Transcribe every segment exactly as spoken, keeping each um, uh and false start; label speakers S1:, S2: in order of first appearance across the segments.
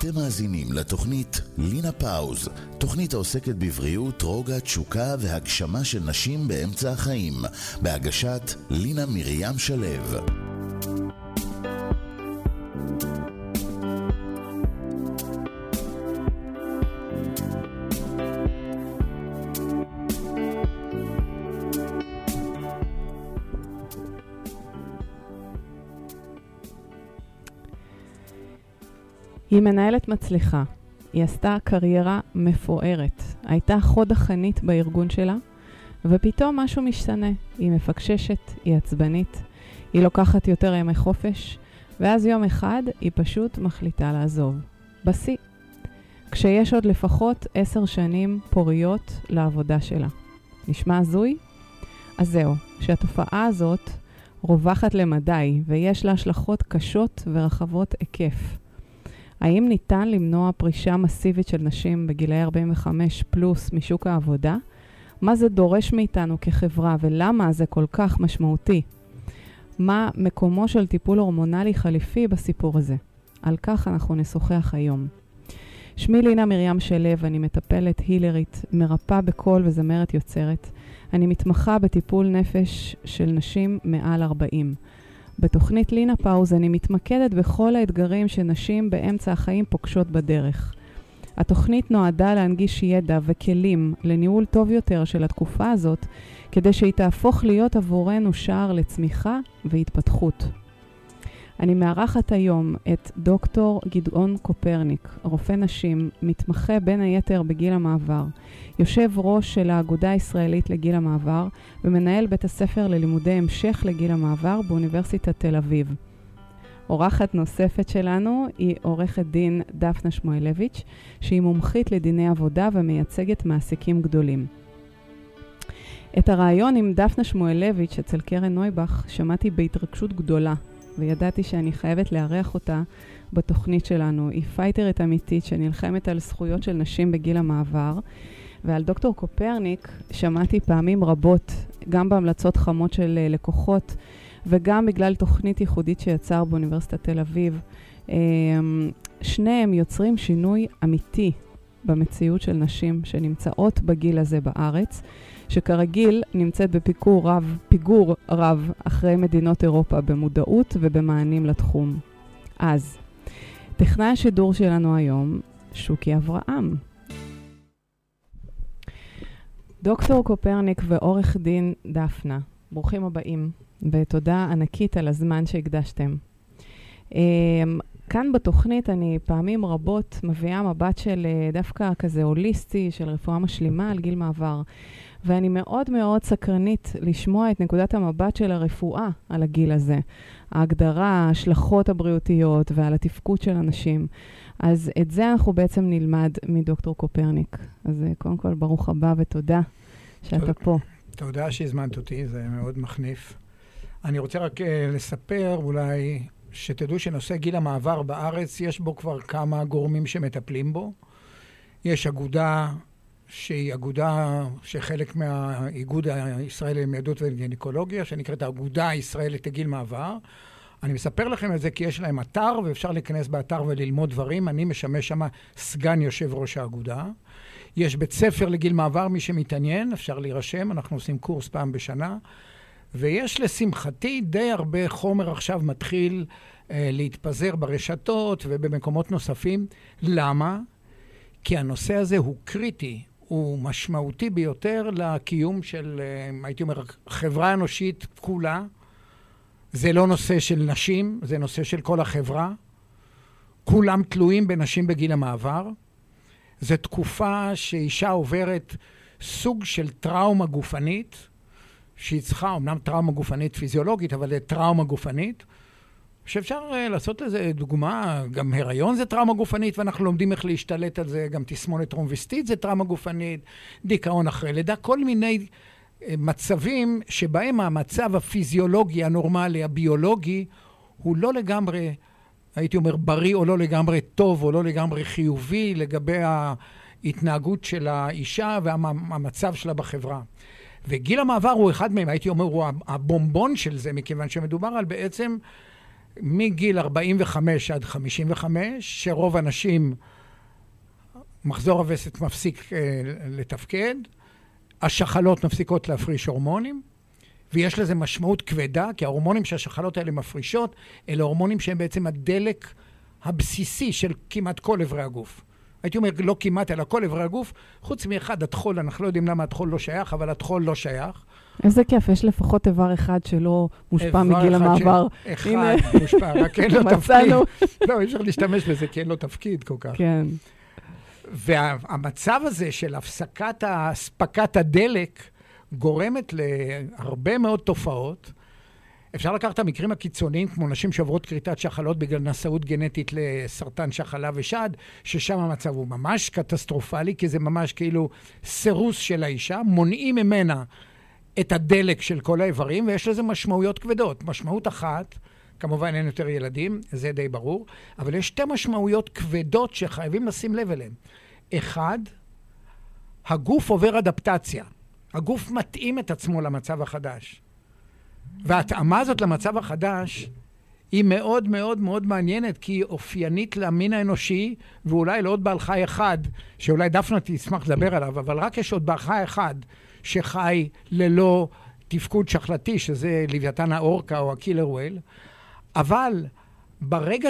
S1: אתם מאזינים לתוכנית לינה פאוז, תוכנית העוסקת בבריאות, רוגע, תשוקה והגשמה של נשים באמצע החיים, בהגשת לינה מרים שלו.
S2: היא מנהלת מצליחה, היא עשתה קריירה מפוארת, הייתה חוד החנית בארגון שלה, ופתאום משהו משתנה, היא מפקששת, היא עצבנית, היא לוקחת יותר ימי חופש, ואז יום אחד היא פשוט מחליטה לעזוב. בסי, כשיש עוד לפחות עשר שנים פוריות לעבודה שלה. נשמע הזוי? אז זהו, שהתופעה הזאת רווחת למדי, ויש לה השלכות קשות ורחבות היקף. האם ניתן למנוע פרישה מסיבית של נשים בגילי ארבעים וחמש פלוס משוק העבודה? מה זה דורש מאיתנו כחברה ולמה זה כל כך משמעותי? מה מקומו של טיפול הורמונלי חליפי בסיפור הזה? על כך אנחנו נשוחח היום. שמי לינה מרים שלו, אני מטפלת הילרית, מרפאה בקול וזמרת יוצרת. אני מתמחה בטיפול נפש של נשים מעל ארבעים. בתוכנית לינה פאוז אני מתמקדת בכל האתגרים שנשים באמצע החיים פוגשות בדרך. התוכנית נועדה להנגיש ידע וכלים לניהול טוב יותר של התקופה הזאת, כדי שהיא תהפוך להיות עבורנו שער לצמיחה והתפתחות. אני מארחת היום את דוקטור גדעון קופרניק, רופא נשים, מתמחה בין היתר בגיל המעבר, יושב ראש של האגודה הישראלית לגיל המעבר, ומנהל בית הספר ללימודי המשך לגיל המעבר באוניברסיטת תל אביב. אורחת נוספת שלנו היא עורכת דין דפנה שמואלביץ', שהיא מומחית לדיני עבודה ומייצגת מעסיקים גדולים. את הרעיון עם דפנה שמואלביץ' אצל קרן נויבך שמעתי בהתרגשות גדולה, וידעתי שאני חייבת לארח אותה בתוכנית שלנו. היא פייטרית אמיתית שנלחמת על זכויות של נשים בגיל המעבר, ועל דוקטור קופרניק שמעתי פעמים רבות, גם בהמלצות חמות של לקוחות, וגם בגלל תוכנית ייחודית שיצר באוניברסיטת תל אביב. שניהם יוצרים שינוי אמיתי במציאות של נשים שנמצאות בגיל הזה בארץ, שכרגיל נמצאת בפיגור רב, פיגור רב אחרי מדינות אירופה במודעות ובמענים לתחום. אז, טכנאי השידור שלנו היום, שוקי אברהם. דוקטור קופרניק ועורך דין דפנה, ברוכים הבאים, ותודה ענקית על הזמן שהקדשתם. כאן בתוכנית אני פעמים רבות מביאה מבט של דווקא כזה הוליסטי, של רפואה משלימה על גיל מעבר, ואני מאוד מאוד סקרנית לשמוע את נקודת המבט של הרפואה על הגיל הזה. ההגדרה, ההשלכות הבריאותיות ועל התפקוד של אנשים. אז את זה אנחנו בעצם נלמד מדוקטור קופרניק. אז קודם כל ברוך הבא ותודה שאתה פה.
S3: תודה שהזמנת אותי, זה מאוד מחניף. אני רוצה רק uh, לספר אולי שתדעו שנושא גיל המעבר בארץ, יש בו כבר כמה גורמים שמטפלים בו. יש אגודה שהיא אגודה שחלק מהאיגוד הישראלי למילדות וגינקולוגיה, שנקראת האגודה הישראלית לגיל מעבר. אני מספר לכם את זה כי יש להם אתר, ואפשר להיכנס באתר וללמוד דברים. אני משמש שם סגן יושב ראש האגודה. יש בית ספר לגיל מעבר, מי שמתעניין, אפשר להירשם, אנחנו עושים קורס פעם בשנה. ויש לשמחתי די הרבה חומר עכשיו מתחיל אה, להתפזר ברשתות ובמקומות נוספים. למה? כי הנושא הזה הוא קריטי, הוא משמעותי ביותר לקיום של, אה, הייתי אומר, חברה אנושית כולה. זה לא נושא של נשים, זה נושא של כל החברה. כולם תלויים בנשים בגיל המעבר. זו תקופה שאישה עוברת סוג של טראומה גופנית, שהיא צריכה, אמנם טראומה גופנית פיזיולוגית, אבל זה טראומה גופנית, שאפשר uh, לעשות לזה דוגמה, גם הריון זה טראומה גופנית, ואנחנו לומדים איך להשתלט על זה, גם תסמונת טרומביסטית זה טראומה גופנית, דיכאון אחרי לידה, כל מיני uh, מצבים שבהם המצב הפיזיולוגי, הנורמלי, הביולוגי, הוא לא לגמרי, הייתי אומר, בריא או לא לגמרי טוב, או לא לגמרי חיובי, לגבי ההתנהגות של האישה והמצב שלה בחברה. וגיל המעבר הוא אחד מהם, הייתי אומר, הוא הבומבון של זה, מכיוון שמדובר על בעצם מגיל ארבעים וחמש עד חמישים וחמש, שרוב האנשים מחזור הווסת מפסיק אה, לתפקד, השחלות מפסיקות להפריש הורמונים, ויש לזה משמעות כבדה, כי ההורמונים שהשחלות האלה מפרישות, אלה הורמונים שהם בעצם הדלק הבסיסי של כמעט כל עברי הגוף. הייתי אומר, לא כמעט, אלא כל עברי הגוף, חוץ מאחד, התחול, אנחנו לא יודעים למה התחול לא שייך, אבל התחול לא שייך.
S2: איזה כיף, יש לפחות איבר אחד שלא מושפע מגיל המעבר.
S3: אחד מושפע, רק אין לו תפקיד. לא, אי אפשר להשתמש בזה, כי אין לו תפקיד כל כך.
S2: כן.
S3: והמצב הזה של הפסקת הספקת הדלק גורמת להרבה מאוד תופעות. אפשר לקחת את המקרים הקיצוניים, כמו נשים שעוברות כריתת שחלות בגלל נשאות גנטית לסרטן שחלה ושד, ששם המצב הוא ממש קטסטרופלי, כי זה ממש כאילו סירוס של האישה, מונעים ממנה את הדלק של כל האיברים, ויש לזה משמעויות כבדות. משמעות אחת, כמובן אין יותר ילדים, זה די ברור, אבל יש שתי משמעויות כבדות שחייבים לשים לב אליהן. אחד, הגוף עובר אדפטציה. הגוף מתאים את עצמו למצב החדש. וההתאמה הזאת למצב החדש היא מאוד מאוד מאוד מעניינת, כי היא אופיינית למין האנושי, ואולי לעוד בעל חי אחד, שאולי דפנה תשמח לדבר עליו, אבל רק יש עוד בעל חי אחד שחי ללא תפקוד שחלתי, שזה לוויתן האורקה או הקילר ווייל, אבל ברגע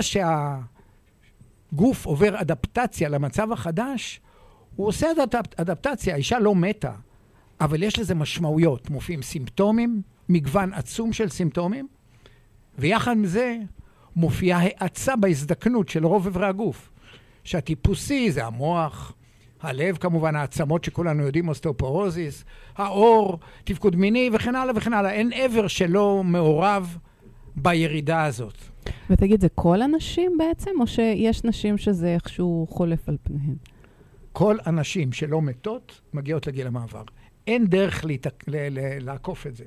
S3: שהגוף עובר אדפטציה למצב החדש, הוא עושה אדפ... אדפטציה, האישה לא מתה, אבל יש לזה משמעויות, מופיעים סימפטומים, מגוון עצום של סימפטומים, ויחד עם זה מופיעה האצה בהזדקנות של רוב עברי הגוף, שהטיפוסי זה המוח, הלב כמובן, העצמות שכולנו יודעים, אוסטאופורוזיס, האור, תפקוד מיני וכן הלאה וכן הלאה. אין עבר שלא מעורב בירידה הזאת.
S2: ותגיד, זה כל הנשים בעצם, או שיש נשים שזה איכשהו חולף על פניהן?
S3: כל הנשים שלא מתות מגיעות לגיל המעבר. אין דרך להתק... ל... ל... לעקוף את זה.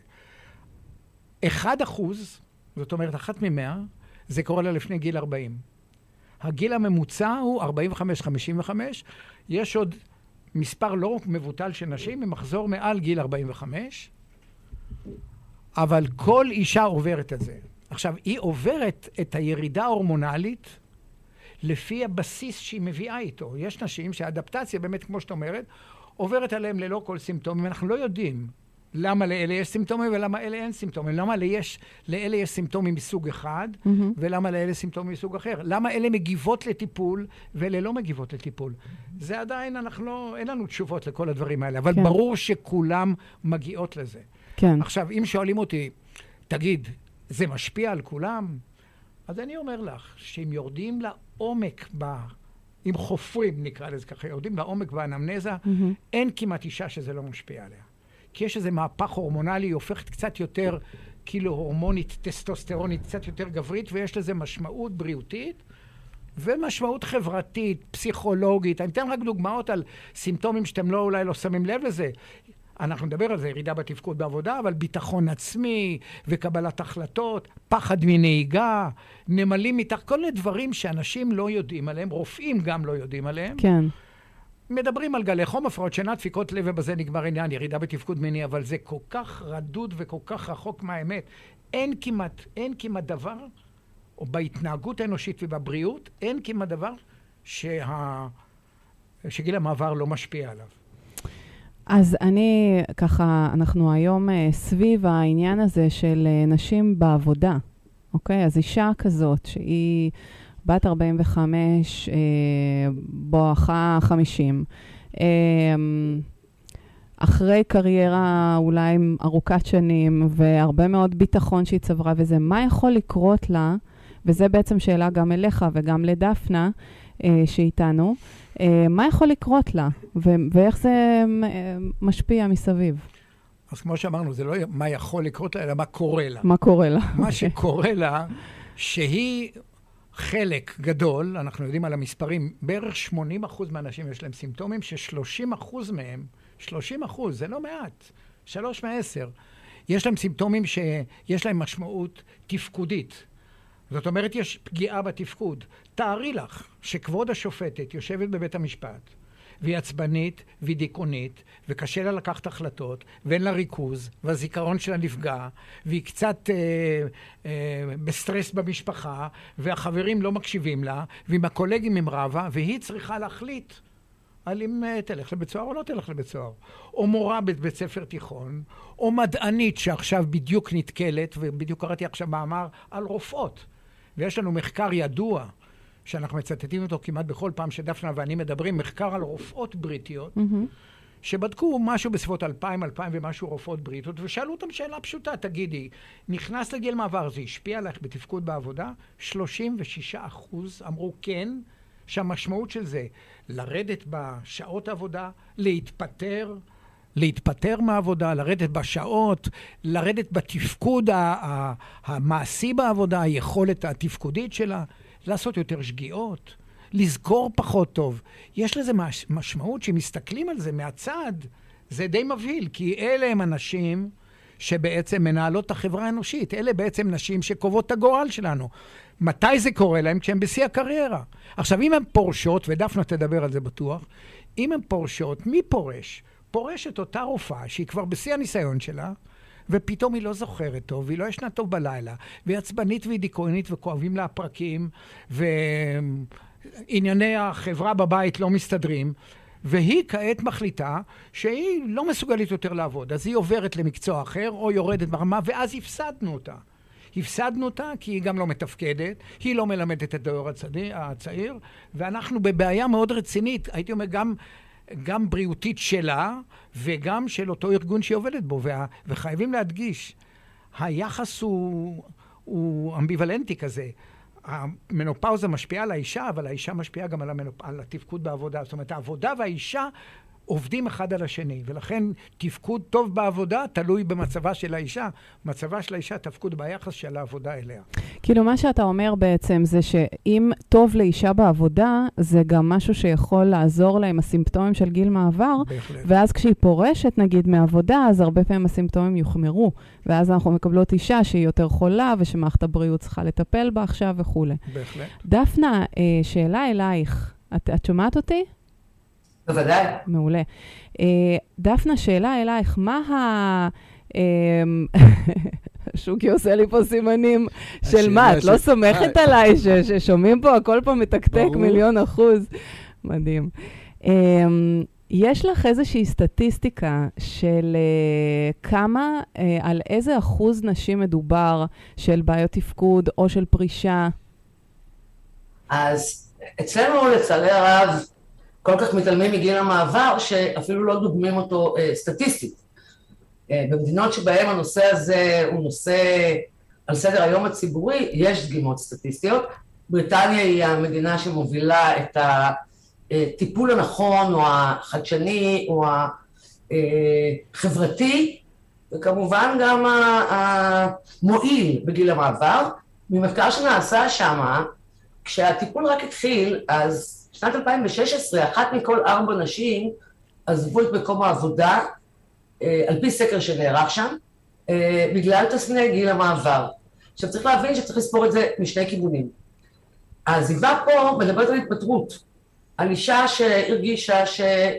S3: אחד אחוז, זאת אומרת אחת ממאה, זה קורה לה לפני גיל ארבעים. הגיל הממוצע הוא ארבעים וחמש חמישים וחמש. יש עוד מספר לא מבוטל של נשים ממחזור מעל גיל ארבעים וחמש, אבל כל אישה עוברת את זה. עכשיו, היא עוברת את הירידה ההורמונלית לפי הבסיס שהיא מביאה איתו. יש נשים שהאדפטציה, באמת כמו שאת אומרת, עוברת עליהם ללא כל סימפטומים. אנחנו לא יודעים למה לאלה יש סימפטומים ולמה לאלה אין סימפטומים. למה יש, לאלה יש סימפטומים מסוג אחד, mm-hmm. ולמה לאלה סימפטומים מסוג אחר. למה אלה מגיבות לטיפול ואלה לא מגיבות לטיפול. זה עדיין, אנחנו לא, אין לנו תשובות לכל הדברים האלה, אבל כן. ברור שכולם מגיעות לזה.
S2: כן.
S3: עכשיו, אם שואלים אותי, תגיד, זה משפיע על כולם? אז אני אומר לך, שאם יורדים לעומק ב... אם חופרים, נקרא לזה ככה, יורדים לעומק באנמנזה, mm-hmm. אין כמעט אישה שזה לא משפיע עליה. כי יש איזה מהפך הורמונלי, היא הופכת קצת יותר כאילו הורמונית, טסטוסטרונית, קצת יותר גברית, ויש לזה משמעות בריאותית, ומשמעות חברתית, פסיכולוגית. אני אתן רק דוגמאות על סימפטומים שאתם לא, אולי לא שמים לב לזה. אנחנו נדבר על זה, ירידה בתפקוד בעבודה, אבל ביטחון עצמי וקבלת החלטות, פחד מנהיגה, נמלים מתח, כל מיני דברים שאנשים לא יודעים עליהם, רופאים גם לא יודעים עליהם.
S2: כן.
S3: מדברים על גלי חום, הפרעות שינה, דפיקות לב, ובזה נגמר עניין, ירידה בתפקוד מיני, אבל זה כל כך רדוד וכל כך רחוק מהאמת. אין כמעט, אין כמעט דבר, או בהתנהגות האנושית ובבריאות, אין כמעט דבר שה... שגיל המעבר לא משפיע עליו.
S2: אז אני, ככה, אנחנו היום סביב העניין הזה של נשים בעבודה, אוקיי? אז אישה כזאת שהיא בת ארבעים וחמש, בואכה חמישים, אחרי קריירה אולי ארוכת שנים והרבה מאוד ביטחון שהיא צברה וזה, מה יכול לקרות לה? וזה בעצם שאלה גם אליך וגם לדפנה שאיתנו. מה יכול לקרות לה, ו- ואיך זה משפיע מסביב?
S3: אז כמו שאמרנו, זה לא מה יכול לקרות לה, אלא מה קורה לה.
S2: מה קורה לה.
S3: מה שקורה לה, שהיא חלק גדול, אנחנו יודעים על המספרים, בערך שמונים אחוז מהאנשים יש להם סימפטומים, ש-שלושים אחוז מהם, שלושים אחוז, זה לא מעט, שלוש מעשר, יש להם סימפטומים שיש להם משמעות תפקודית. זאת אומרת, יש פגיעה בתפקוד. תארי לך שכבוד השופטת יושבת בבית המשפט, והיא עצבנית והיא דיכאונית, וקשה לה לקחת החלטות, ואין לה ריכוז, והזיכרון שלה נפגע, והיא קצת אה, אה, בסטרס במשפחה, והחברים לא מקשיבים לה, ועם הקולגים עם רבה, והיא צריכה להחליט על אם תלך לבית סוהר או לא תלך לבית סוהר. או מורה בבית ספר תיכון, או מדענית שעכשיו בדיוק נתקלת, ובדיוק קראתי עכשיו מאמר על רופאות. ויש לנו מחקר ידוע, שאנחנו מצטטים אותו כמעט בכל פעם שדפנה ואני מדברים, מחקר על רופאות בריטיות, mm-hmm. שבדקו משהו בסביבות אלפיים, אלפיים ומשהו רופאות בריטיות, ושאלו אותם שאלה פשוטה, תגידי, נכנס לגיל מעבר, זה השפיע עליך בתפקוד בעבודה? שלושים ושישה אחוז אמרו כן, שהמשמעות של זה, לרדת בשעות העבודה, להתפטר, להתפטר מהעבודה, לרדת בשעות, לרדת בתפקוד המעשי בעבודה, היכולת התפקודית שלה, לעשות יותר שגיאות, לזכור פחות טוב. יש לזה מש, משמעות שמסתכלים על זה מהצד, זה די מבהיל, כי אלה הם אנשים שבעצם מנהלות את החברה האנושית. אלה בעצם נשים שקובעות את הגורל שלנו. מתי זה קורה להם? כשהם בשיא הקריירה. עכשיו, אם הן פורשות, ודפנה תדבר על זה בטוח, אם הן פורשות, מי פורש? פורשת אותה רופאה שהיא כבר בשיא הניסיון שלה, ופתאום היא לא זוכרת טוב, והיא לא ישנה טוב בלילה, והיא עצבנית והיא דיכאונית וכואבים לה הפרקים, וענייני החברה בבית לא מסתדרים, והיא כעת מחליטה שהיא לא מסוגלת יותר לעבוד, אז היא עוברת למקצוע אחר, או יורדת ברמה, ואז הפסדנו אותה. הפסדנו אותה כי היא גם לא מתפקדת, היא לא מלמדת את הדור הצעיר, ואנחנו בבעיה מאוד רצינית, הייתי אומר גם, גם בריאותית שלה, וגם של אותו ארגון שהיא עובדת בו, וה, וחייבים להדגיש, היחס הוא, הוא אמביוולנטי כזה. המנופאוזה משפיעה על האישה, אבל האישה משפיעה גם על, המנופ... על התפקוד בעבודה. זאת אומרת, העבודה והאישה עובדים אחד על השני, ולכן תפקוד טוב בעבודה תלוי במצבה של האישה. מצבה של האישה תפקוד ביחס של העבודה אליה.
S2: כאילו מה שאתה אומר בעצם זה שאם טוב לאישה בעבודה, זה גם משהו שיכול לעזור לה עם הסימפטומים של גיל מעבר, בהחלט. ואז כשהיא פורשת נגיד מעבודה, אז הרבה פעמים הסימפטומים יוחמרו, ואז אנחנו מקבלות אישה שהיא יותר חולה, ושמערכת הבריאות צריכה לטפל בה עכשיו וכו'. בהחלט. דפנה, שאלה אלייך, את, את שומעת אותי?
S4: בוודאי.
S2: מעולה. דפנה, שאלה אלייך, מה ה... שוקי עושה לי פה סימנים של מה, את לא סומכת עליי ששומעים פה הכל פה מתקתק מיליון אחוז. מדהים. יש לך איזושהי סטטיסטיקה של כמה, על איזה אחוז נשים מדובר של בעיות תפקוד או של פרישה?
S4: אז אצלנו לצערי הרב, כל כך מתעלמים מגיל המעבר, שאפילו לא דוגמים אותו אה, סטטיסטית. אה, במדינות שבהם הנושא הזה הוא נושא על סדר היום הציבורי, יש דגימות סטטיסטיות. בריטניה היא המדינה שמובילה את הטיפול הנכון, או החדשני, או החברתי, וכמובן גם המועיל בגיל המעבר. ממחקר שנעשה שם, כשהטיפול רק התחיל, אז שנת אלפיים ושש עשרה, אחת מכל ארבע נשים עזבו את מקום העבודה, על פי סקר שנערך שם, בגלל תסמיני גיל המעבר. עכשיו צריך להבין שצריך לספור את זה משני כיוונים. העזיבה פה מדברת על התפטרות, על אישה שהרגישה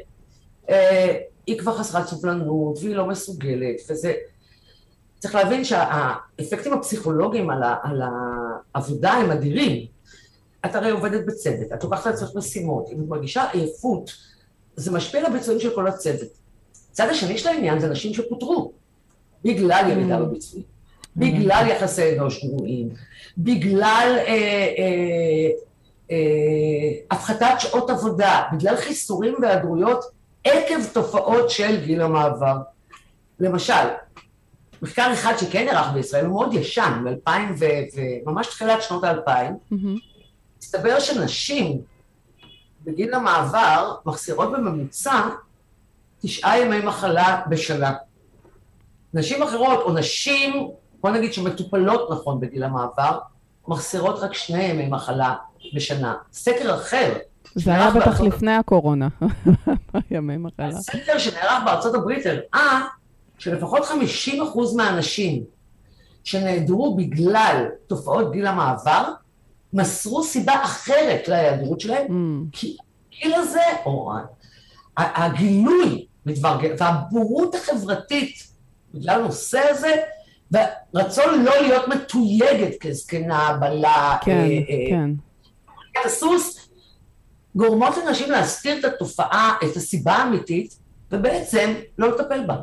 S4: שהיא כבר חסרת סובלנות, והיא לא מסוגלת, וזה... צריך להבין שהאפקטים הפסיכולוגיים על העבודה הם אדירים. את הרי עובדת בצוות, את לוקחת לעצמך משימות, אם את מרגישה עייפות, זה משפיע על הביצועים של כל הצוות. הצד השני של העניין זה נשים שפוטרו, בגלל ירידה בביצועים, בגלל יחסי אנוש גרועים, בגלל אה, אה, אה, הפחתת שעות עבודה, בגלל חיסורים והיעדרויות, עקב תופעות של גיל המעבר. למשל, מחקר אחד שכן נערך בישראל, הוא מאוד ישן, מ-אלפיים וממש תחילת שנות האלפיים, מסתבר שנשים בגיל המעבר מחסירות בממוצע תשעה ימי מחלה בשנה. נשים אחרות, או נשים, בוא נגיד שמטופלות נכון בגיל המעבר, מחסירות רק שני ימי מחלה בשנה. סקר אחר...
S2: זה היה בטח בארצות... לפני הקורונה, ימי מחלה.
S4: הסקר שנערך בארצות הברית הראה שלפחות חמישים אחוז מהאנשים שנעדרו בגלל תופעות גיל המעבר, מסרו סיבה אחרת להיעדרות שלהם, mm. כי הגיל הזה, או הגילוי בדבר גיל, והבורות החברתית בגלל הנושא הזה, ורצון לא להיות מתויגת כזקנה, בלה,
S2: כן, אה, כן.
S4: את הסוס, גורמות לנשים להסתיר את התופעה, את הסיבה האמיתית, ובעצם לא לטפל בה.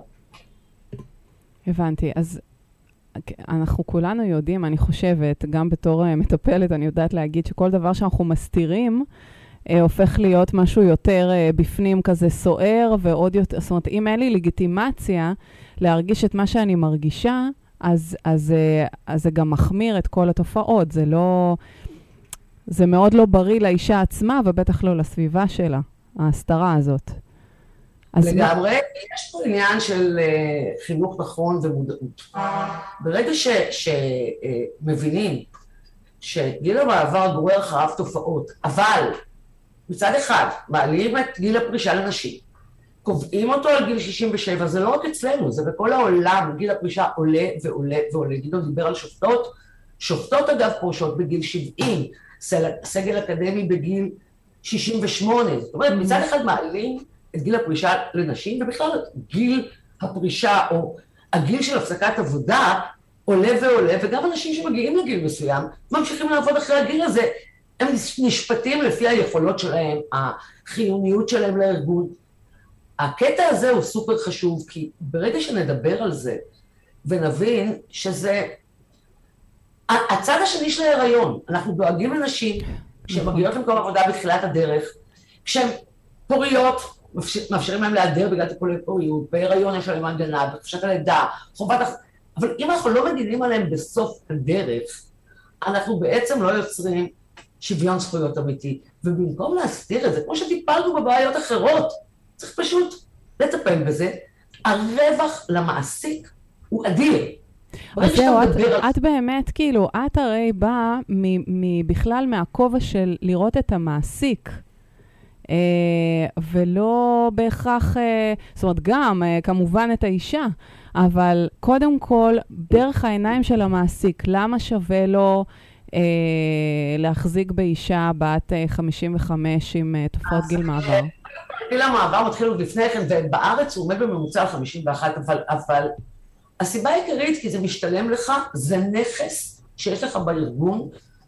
S2: הבנתי, אז אנחנו כולנו יודעים, אני חושבת, גם בתור מטפלת, אני יודעת להגיד שכל דבר שאנחנו מסתירים, אה, הופך להיות משהו יותר אה, בפנים כזה סוער, ועוד יותר, זאת אומרת, אם אין לי לגיטימציה להרגיש את מה שאני מרגישה, אז, אז, אה, אז זה גם מחמיר את כל התופעות, זה לא, זה מאוד לא בריא לאישה עצמה, ובטח לא לסביבה שלה, ההסתרה הזאת.
S4: לגמרי, מה... יש פה עניין של uh, חינוך נכון ומודעות. ברגע שמבינים uh, שגיל המעבר גורר אחריו תופעות, אבל מצד אחד מעלים את גיל הפרישה לנשים, קובעים אותו על גיל שישים ושבע, זה לא רק אצלנו, זה בכל העולם, גיל הפרישה עולה ועולה ועולה. גדעון דיבר על שופטות, שופטות אגב פורשות בגיל שבעים, סגל אקדמי בגיל שישים ושמונה, זאת אומרת מצד אחד מעלים את גיל הפרישה לנשים, ובכלל גיל הפרישה או הגיל של הפסקת עבודה עולה ועולה, וגם אנשים שמגיעים לגיל מסוים ממשיכים לעבוד אחרי הגיל הזה, הם נשפטים לפי היכולות שלהם, החיוניות שלהם לארגון. הקטע הזה הוא סופר חשוב, כי ברגע שנדבר על זה ונבין שזה הצד השני של ההיריון, אנחנו דואגים לנשים כשהן מגיעות למקום עבודה בתחילת הדרך, כשהן פוריות, מאפשרים להם להיעדר בגלל טיפולי פוריות, בהיריון יש להם הגנה, בחופשת הלידה, חובת אח... אבל אם אנחנו לא מגינים עליהם בסוף הדרך, אנחנו בעצם לא יוצרים שוויון זכויות אמיתי, ובמקום להסתיר את זה, כמו שטיפלנו בבעיות אחרות, צריך פשוט לטפל בזה, הרווח למעסיק הוא אדיר.
S2: אז זהו, את, את באמת, כאילו, את הרי באה בכלל מהכובע של לראות את המעסיק, אה, ולא בהכרח, אה, זאת אומרת, גם אה, כמובן את האישה, אבל קודם כל, דרך העיניים של המעסיק, למה שווה לו אה, להחזיק באישה בת אה, חמישים וחמש עם אה, תופעות גיל מעבר?
S4: גיל המעבר מתחיל עוד לפני כן, ובארץ הוא עומד בממוצע על חמישים ואחת, אבל... אבל הסיבה העיקרית, כי זה משתלם לך, זה נכס שיש לך בארגון.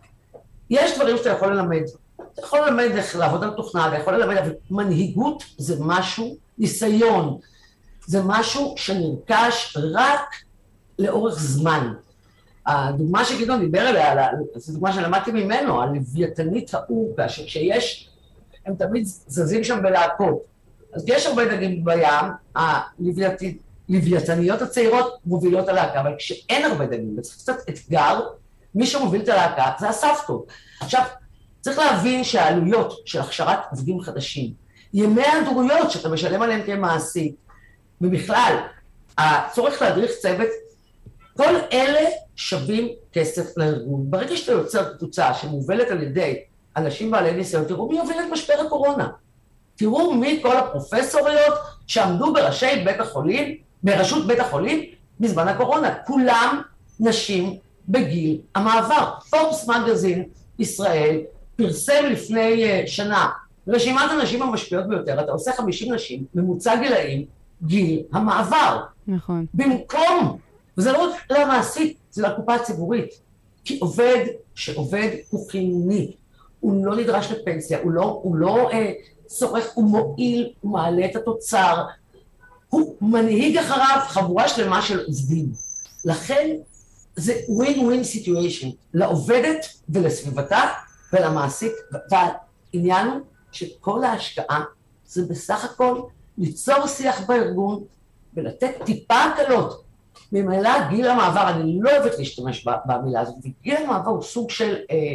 S4: יש דברים שאתה יכול ללמד. אתה יכול ללמד איך לעבוד על תוכנה, אתה יכול ללמד, אבל מנהיגות זה משהו, ניסיון, זה משהו שנרכש רק לאורך זמן. הדוגמה שגדעון דיבר עליה, זו דוגמה שלמדתי ממנו, הלוויתנית האורקה, שכשיש, הם תמיד זזים שם בלהקות. אז יש הרבה דגים בים, הלוויתנית, לוויתניות הצעירות מובילות הלהקה, אבל כשאין הרבה דגים, וצריך קצת אתגר, מי שמוביל את הלהקה זה הסבתות. עכשיו, צריך להבין שהעלויות של הכשרת עובדים חדשים, ימי ההיעדרויות שאתה משלם עליהם כמעסיק, ובכלל, הצורך להדריך צוות, כל אלה שווים כסף לארגון. ברגע שאתה יוצר קבוצה שמובלת על ידי אנשים בעלי ניסיון, תראו מי יוביל את משבר הקורונה. תראו מי כל הפרופסוריות שעמדו בראשי בית החולים, בראשות בית החולים, בזמן הקורונה. כולם נשים בגיל המעבר. פורבס מגזין ישראל פרסם לפני uh, שנה רשימת הנשים המשפיעות ביותר. אתה עושה חמישים נשים, ממוצע גילאים, גיל המעבר.
S2: נכון.
S4: במקום, וזה לא רק למעסיק, זה לקופה הציבורית. כי עובד שעובד הוא חיוני, הוא לא נדרש לפנסיה, הוא לא, הוא לא uh, צורך, הוא מועיל, הוא מעלה את התוצר, הוא מנהיג אחריו חבורה שלמה של עובדים. לכן זה win-win situation, לעובדת ולסביבתה ולמעסיק, והעניין הוא שכל ההשקעה זה בסך הכל ליצור שיח בארגון ולתת טיפה הקלות. ממילא גיל המעבר, אני לא אוהבת להשתמש במילה הזאת, וגיל המעבר הוא סוג של אה, אה,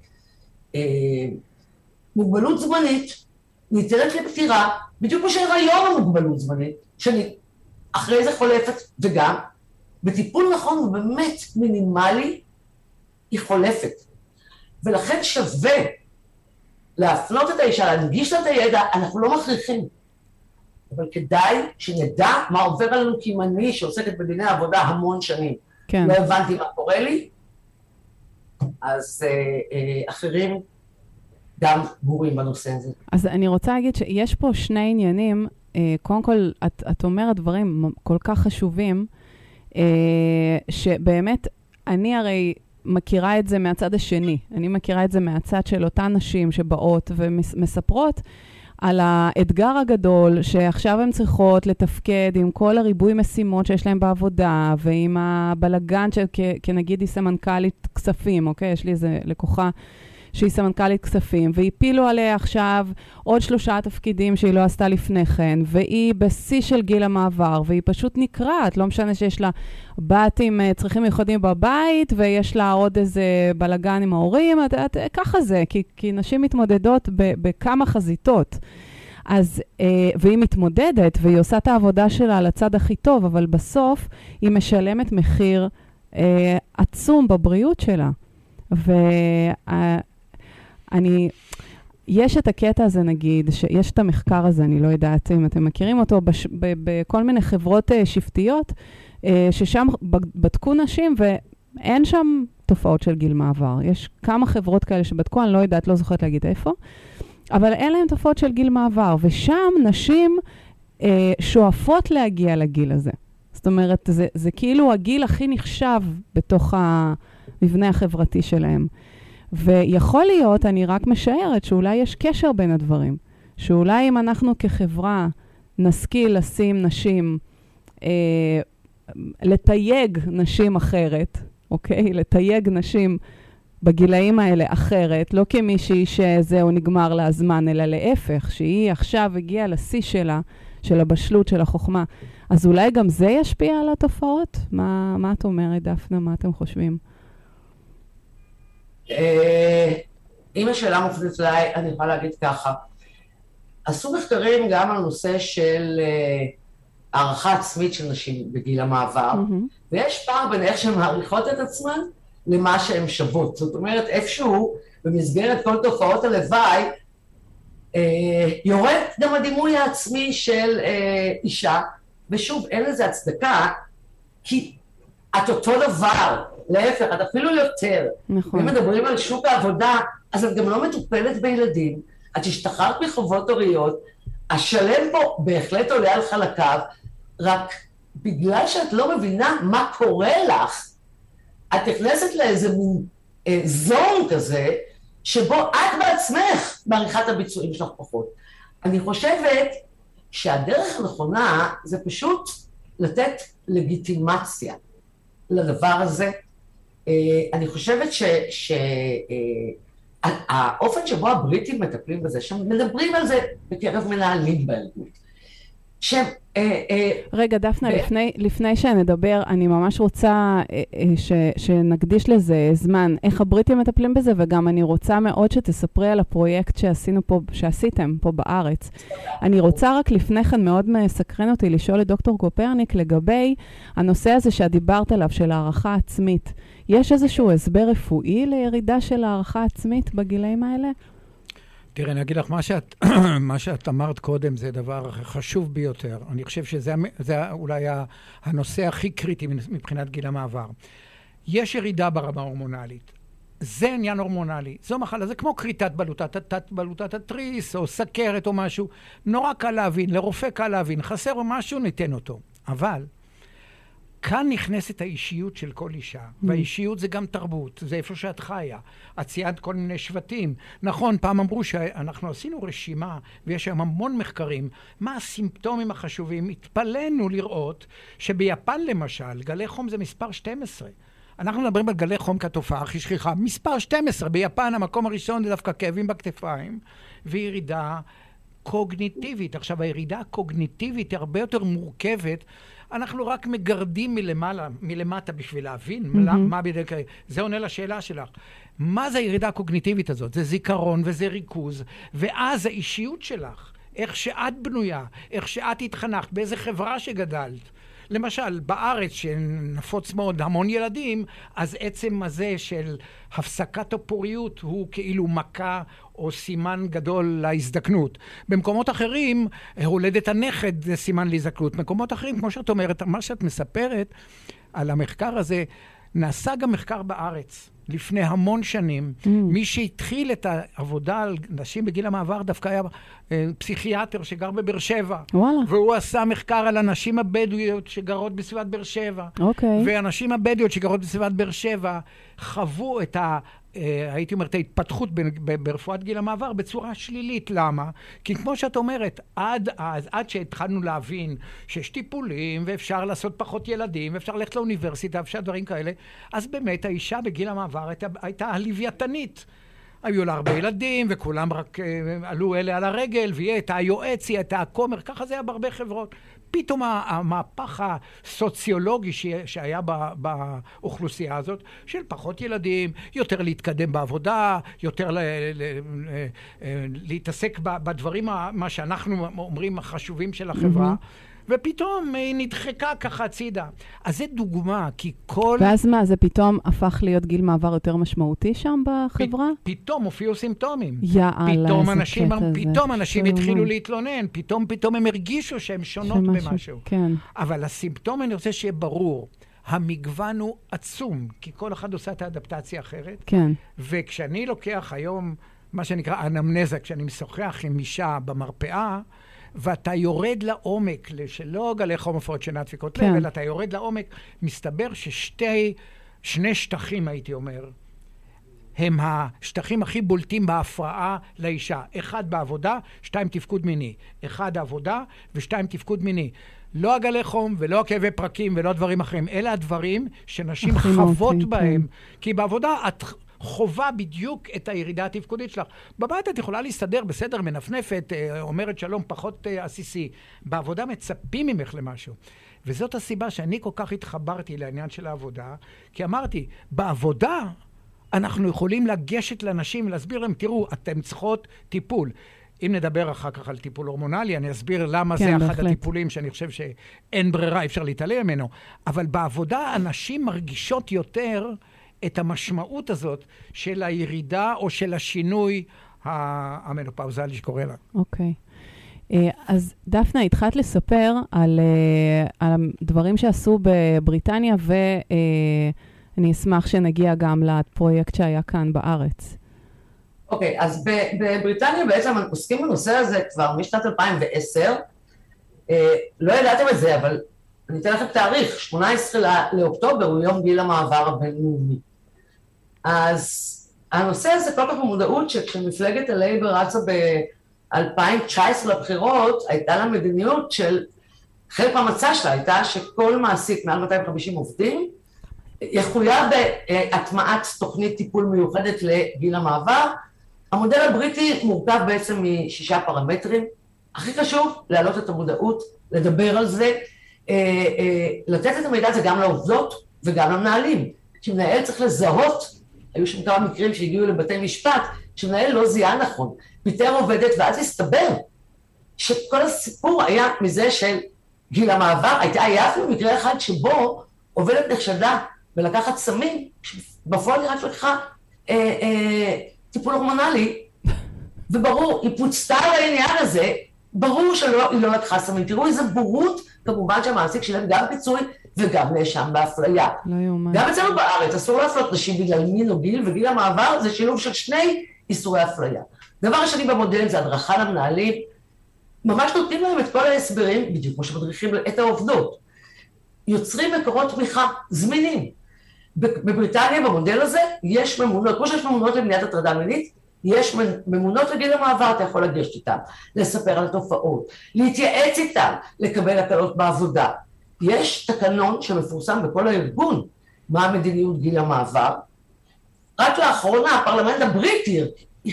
S4: אה, מוגבלות זמנית, ניתנת לפטירה, בדיוק כמו שהיריון הוא מוגבלות זמנית, שאני אחרי זה חולפת, וגם בטיפול נכון ובאמת מינימלי, היא חולפת. ולכן שווה להפנות את האישה, להנגיש לה את הידע, אנחנו לא מכריחים. אבל כדאי שנדע מה עובר עלינו, כי אם אני שעוסקת בדיני עבודה המון שנים, כן. לא הבנתי מה קורה לי, אז אה, אה, אחרים גם ברורים בנושא הזה.
S2: אז אני רוצה להגיד שיש פה שני עניינים. קודם כל, את, את אומרת דברים כל כך חשובים, שבאמת, אני הרי מכירה את זה מהצד השני. אני מכירה את זה מהצד של אותן נשים שבאות ומספרות על האתגר הגדול שעכשיו הן צריכות לתפקד עם כל הריבוי משימות שיש להן בעבודה, ועם הבלגן שכנגיד היא סמנכ"לית כספים, אוקיי? יש לי איזה לקוחה שהיא סמנכ"לית כספים, והפילו עליה עכשיו עוד שלושה תפקידים שהיא לא עשתה לפני כן, והיא בשיא של גיל המעבר, והיא פשוט נקראת, לא משנה שיש לה בת עם צרכים מיוחדים בבית, ויש לה עוד איזה בלגן עם ההורים, את, את, ככה זה, כי, כי נשים מתמודדות ב, בכמה חזיתות. אז, אה, והיא מתמודדת, והיא עושה את העבודה שלה על הצד הכי טוב, אבל בסוף היא משלמת מחיר אה, עצום בבריאות שלה. ואני, יש את הקטע הזה נגיד, שיש את המחקר הזה, אני לא יודעת אם אתם מכירים אותו, בש, ב, בכל מיני חברות uh, שבטיות, uh, ששם בדקו נשים ואין שם תופעות של גיל מעבר. יש כמה חברות כאלה שבדקו, אני לא יודעת, לא זוכרת להגיד איפה, אבל אין להם תופעות של גיל מעבר, ושם נשים uh, שואפות להגיע לגיל הזה. זאת אומרת, זה, זה כאילו הגיל הכי נחשב בתוך המבנה החברתי שלהם. ויכול להיות, אני רק משערת, שאולי יש קשר בין הדברים. שאולי אם אנחנו כחברה נשכיל לשים נשים, אה, לתייג נשים אחרת, אוקיי? לתייג נשים בגילאים האלה אחרת, לא כמישהי שזהו נגמר לה הזמן, אלא להפך, שהיא עכשיו הגיעה לשיא שלה, של הבשלות, של החוכמה. אז אולי גם זה ישפיע על התופעות? מה, מה את אומרת, דפנה? מה אתם חושבים?
S4: אם השאלה מופנית אליי, אני יכולה להגיד ככה. עשו מחקרים גם על נושא של הערכה עצמית של נשים בגיל המעבר, ויש פער בין איך שהן מעריכות את עצמן למה שהן שוות. זאת אומרת, איפשהו במסגרת כל תופעות הלוואי, יורד גם הדימוי העצמי של אישה, ושוב, אין לזה הצדקה, כי את אותו דבר, להפך, את אפילו יותר. נכון. אם מדברים על שוק העבודה, אז את גם לא מטופלת בילדים, את השתחררת מחובות הוריות, השלם פה בהחלט עולה על חלקיו, רק בגלל שאת לא מבינה מה קורה לך, את נכנסת לאיזה מין אה, זון כזה, שבו את בעצמך מעריכת הביצועים שלך פחות. אני חושבת שהדרך הנכונה זה פשוט לתת לגיטימציה לדבר הזה. אני חושבת שהאופן שבו הבריטים מטפלים בזה, שהם מדברים על זה בקרב מנהלים בארגון. שהם...
S2: רגע, דפנה, לפני, לפני שנדבר, אני ממש רוצה ש, שנקדיש לזה זמן, איך הבריטים מטפלים בזה, וגם אני רוצה מאוד שתספרי על הפרויקט שעשינו פה, שעשיתם פה בארץ. אני רוצה רק לפני כן מאוד מסקרן אותי לשאול את דוקטור קופרניק לגבי הנושא הזה שאת דיברת עליו, של הערכה עצמית. יש איזשהו הסבר רפואי לירידה של הערכה עצמית בגילאים האלה?
S3: תראה, אני אגיד לך, מה שאת, מה שאת אמרת קודם זה דבר חשוב ביותר. אני חושב שזה זה אולי הנושא הכי קריטי מבחינת גיל המעבר. יש ירידה ברמה הורמונלית. זה עניין הורמונלי. זו מחלה, זה כמו קריטת בלוטת, תת בלוטת התריס, או סכרת או משהו. נורא קל להבין, לרופא קל להבין. חסר או משהו, ניתן אותו. אבל כאן נכנסת האישיות של כל אישה, והאישיות זה גם תרבות, זה איפה שאת חיה. את ציינת כל מיני שבטים. נכון, פעם אמרו שאנחנו עשינו רשימה, ויש שם המון מחקרים, מה הסימפטומים החשובים. התפלאנו לראות שביפן למשל, גלי חום זה מספר שתים עשרה. אנחנו מדברים על גלי חום כתופעה הכי שכיחה. מספר שתים עשרה, ביפן המקום הראשון זה דווקא כאבים בכתפיים, וירידה קוגניטיבית. עכשיו, הירידה הקוגניטיבית היא הרבה יותר מורכבת, אנחנו רק מגרדים מלמעלה, מלמטה בשביל להבין mm-hmm. מה בדיוק, זה עונה לשאלה שלך. מה זה הירידה הקוגניטיבית הזאת? זה זיכרון וזה ריכוז, ואז האישיות שלך, איך שאת בנויה, איך שאת התחנכת, באיזה חברה שגדלת. למשל, בארץ שנפוץ מאוד המון ילדים, אז עצם הזה של הפסקת הפוריות הוא כאילו מכה או סימן גדול להזדקנות. במקומות אחרים, הולדת הנכד זה סימן להזדקנות. במקומות אחרים, כמו שאת אומרת, מה שאת מספרת על המחקר הזה, נעשה גם מחקר בארץ, לפני המון שנים. Mm. מי שהתחיל את העבודה על נשים בגיל המעבר דווקא היה אה, פסיכיאטר שגר בבאר שבע. וואלה. והוא עשה מחקר על הנשים הבדואיות שגרות בסביבת באר שבע.
S2: אוקיי.
S3: והנשים הבדואיות שגרות בסביבת באר שבע חוו את ה... הייתי אומרת, ההתפתחות ברפואת גיל המעבר בצורה שלילית. למה? כי כמו שאת אומרת, עד אז, עד שהתחלנו להבין שיש טיפולים, ואפשר לעשות פחות ילדים, ואפשר ללכת לאוניברסיטה, ואפשר דברים כאלה, אז באמת האישה בגיל המעבר הייתה, הייתה הלווייתנית. היו לה הרבה ילדים, וכולם רק עלו אלה על הרגל, והיא הייתה היועץ, היא הייתה הכומר, ככה זה היה בהרבה חברות. פתאום המהפך הסוציולוגי שהיה באוכלוסייה הזאת, של פחות ילדים, יותר להתקדם בעבודה, יותר להתעסק בדברים, מה שאנחנו אומרים, החשובים של החברה, ופתאום היא נדחקה ככה הצידה. אז זה דוגמה, כי כל...
S2: ואז מה, זה פתאום הפך להיות גיל מעבר יותר משמעותי שם בחברה?
S3: פ, פתאום הופיעו סימפטומים.
S2: יאללה,
S3: פתאום אנשים, פתאום אנשים התחילו להתלונן, פתאום פתאום הם הרגישו שהם שונות שמשהו, במשהו.
S2: כן.
S3: אבל הסימפטום, אני רוצה שיהיה ברור, המגוון הוא עצום, כי כל אחד עושה את האדפטציה אחרת.
S2: כן.
S3: וכשאני לוקח היום, מה שנקרא אנמנזה, כשאני משוחח עם אישה במרפאה, ואתה יורד לעומק, שלא גלי חומופות שאינן דפיקות לב, אלא אתה יורד לעומק, מסתבר ששתי, שני שטחים, הייתי אומר, הם השטחים הכי בולטים בהפרעה לאישה. אחד בעבודה, שתיים תפקוד מיני. אחד עבודה ושתיים תפקוד מיני. לא הגלי חום ולא הכאבי פרקים ולא דברים אחרים. אלה הדברים שנשים חוות בהם. כי בעבודה את... חובה בדיוק את הירידה התפקודית שלך. בבית את יכולה להסתדר בסדר, מנפנפת, אומרת שלום, פחות עסיסי. בעבודה מצפים ממך למשהו. וזאת הסיבה שאני כל כך התחברתי לעניין של העבודה, כי אמרתי, בעבודה אנחנו יכולים לגשת לאנשים ולהסביר להם, תראו, אתם צריכות טיפול. אם נדבר אחר כך על טיפול הורמונלי, אני אסביר למה כן, זה בהחלט. אחד הטיפולים שאני חושב שאין ברירה, אפשר להתעלם ממנו. אבל בעבודה אנשים מרגישות יותר את המשמעות הזאת של הירידה או של השינוי המנופאוזלי שקורה לה.
S2: אוקיי. אז דפנה, התחלת לספר על, על הדברים שעשו בבריטניה, ואני אשמח שנגיע גם לפרויקט שהיה כאן בארץ.
S4: אוקיי, אז בבריטניה בעצם עוסקים בנושא הזה כבר משנת אלפיים ועשר. לא ידעתם את זה, אבל אני אתן לכם תאריך, שמונה עשרה לאוקטובר הוא יום גיל המעבר הבינלאומי. אז הנושא הזה כל כך במודעות שכשמפלגת הלייבר רצה ב-אלפיים תשע עשרה לבחירות, הייתה לה מדיניות של, חלק מהמצע שלה הייתה שכל מעסיק מעל מאתיים וחמישים עובדים, יחויב בהטמעת תוכנית טיפול מיוחדת לגיל המעבר. המודל הבריטי מורכב בעצם משישה פרמטרים. הכי חשוב, להעלות את המודעות, לדבר על זה, לתת את המידע הזה גם לעובדות וגם למנהלים. כשמנהל צריך לזהות, היו שם כמה מקרים שהגיעו לבתי משפט, שמנהל לא זיהה נכון, פיטר עובדת, ואז הסתבר שכל הסיפור היה מזה של גיל המעבר, הייתה, היה אפילו מקרה אחד שבו עובדת נחשדה ולקחת סמים, בפועל היא רק לקחה אה, אה, טיפול הורמונלי, וברור, היא פוצתה על העניין הזה, ברור שהיא לא לקחה סמים. תראו איזו בורות, כמובן שהמעסיק שלהם גם פיצוי וגם נאשם באפליה.
S2: לא יאומן.
S4: גם אצלנו בארץ, אסור להפלות נשים בגלל מין או גיל, וגיל המעבר זה שילוב של שני איסורי אפליה. דבר השני במודל זה הדרכה למנהלים, ממש נותנים להם את כל ההסברים, בדיוק כמו שמדריכים את העובדות. יוצרים מקורות תמיכה זמינים. בבריטניה במודל הזה יש ממונות, כמו שיש ממונות למניעת הטרדה מינית, יש ממונות לגיל המעבר, אתה יכול לגשת איתם, לספר על התופעות, להתייעץ איתם, לקבל הקלות בעבודה. יש תקנון שמפורסם בכל הארגון, מה המדיניות גיל המעבר. רק לאחרונה הפרלמנט הבריטי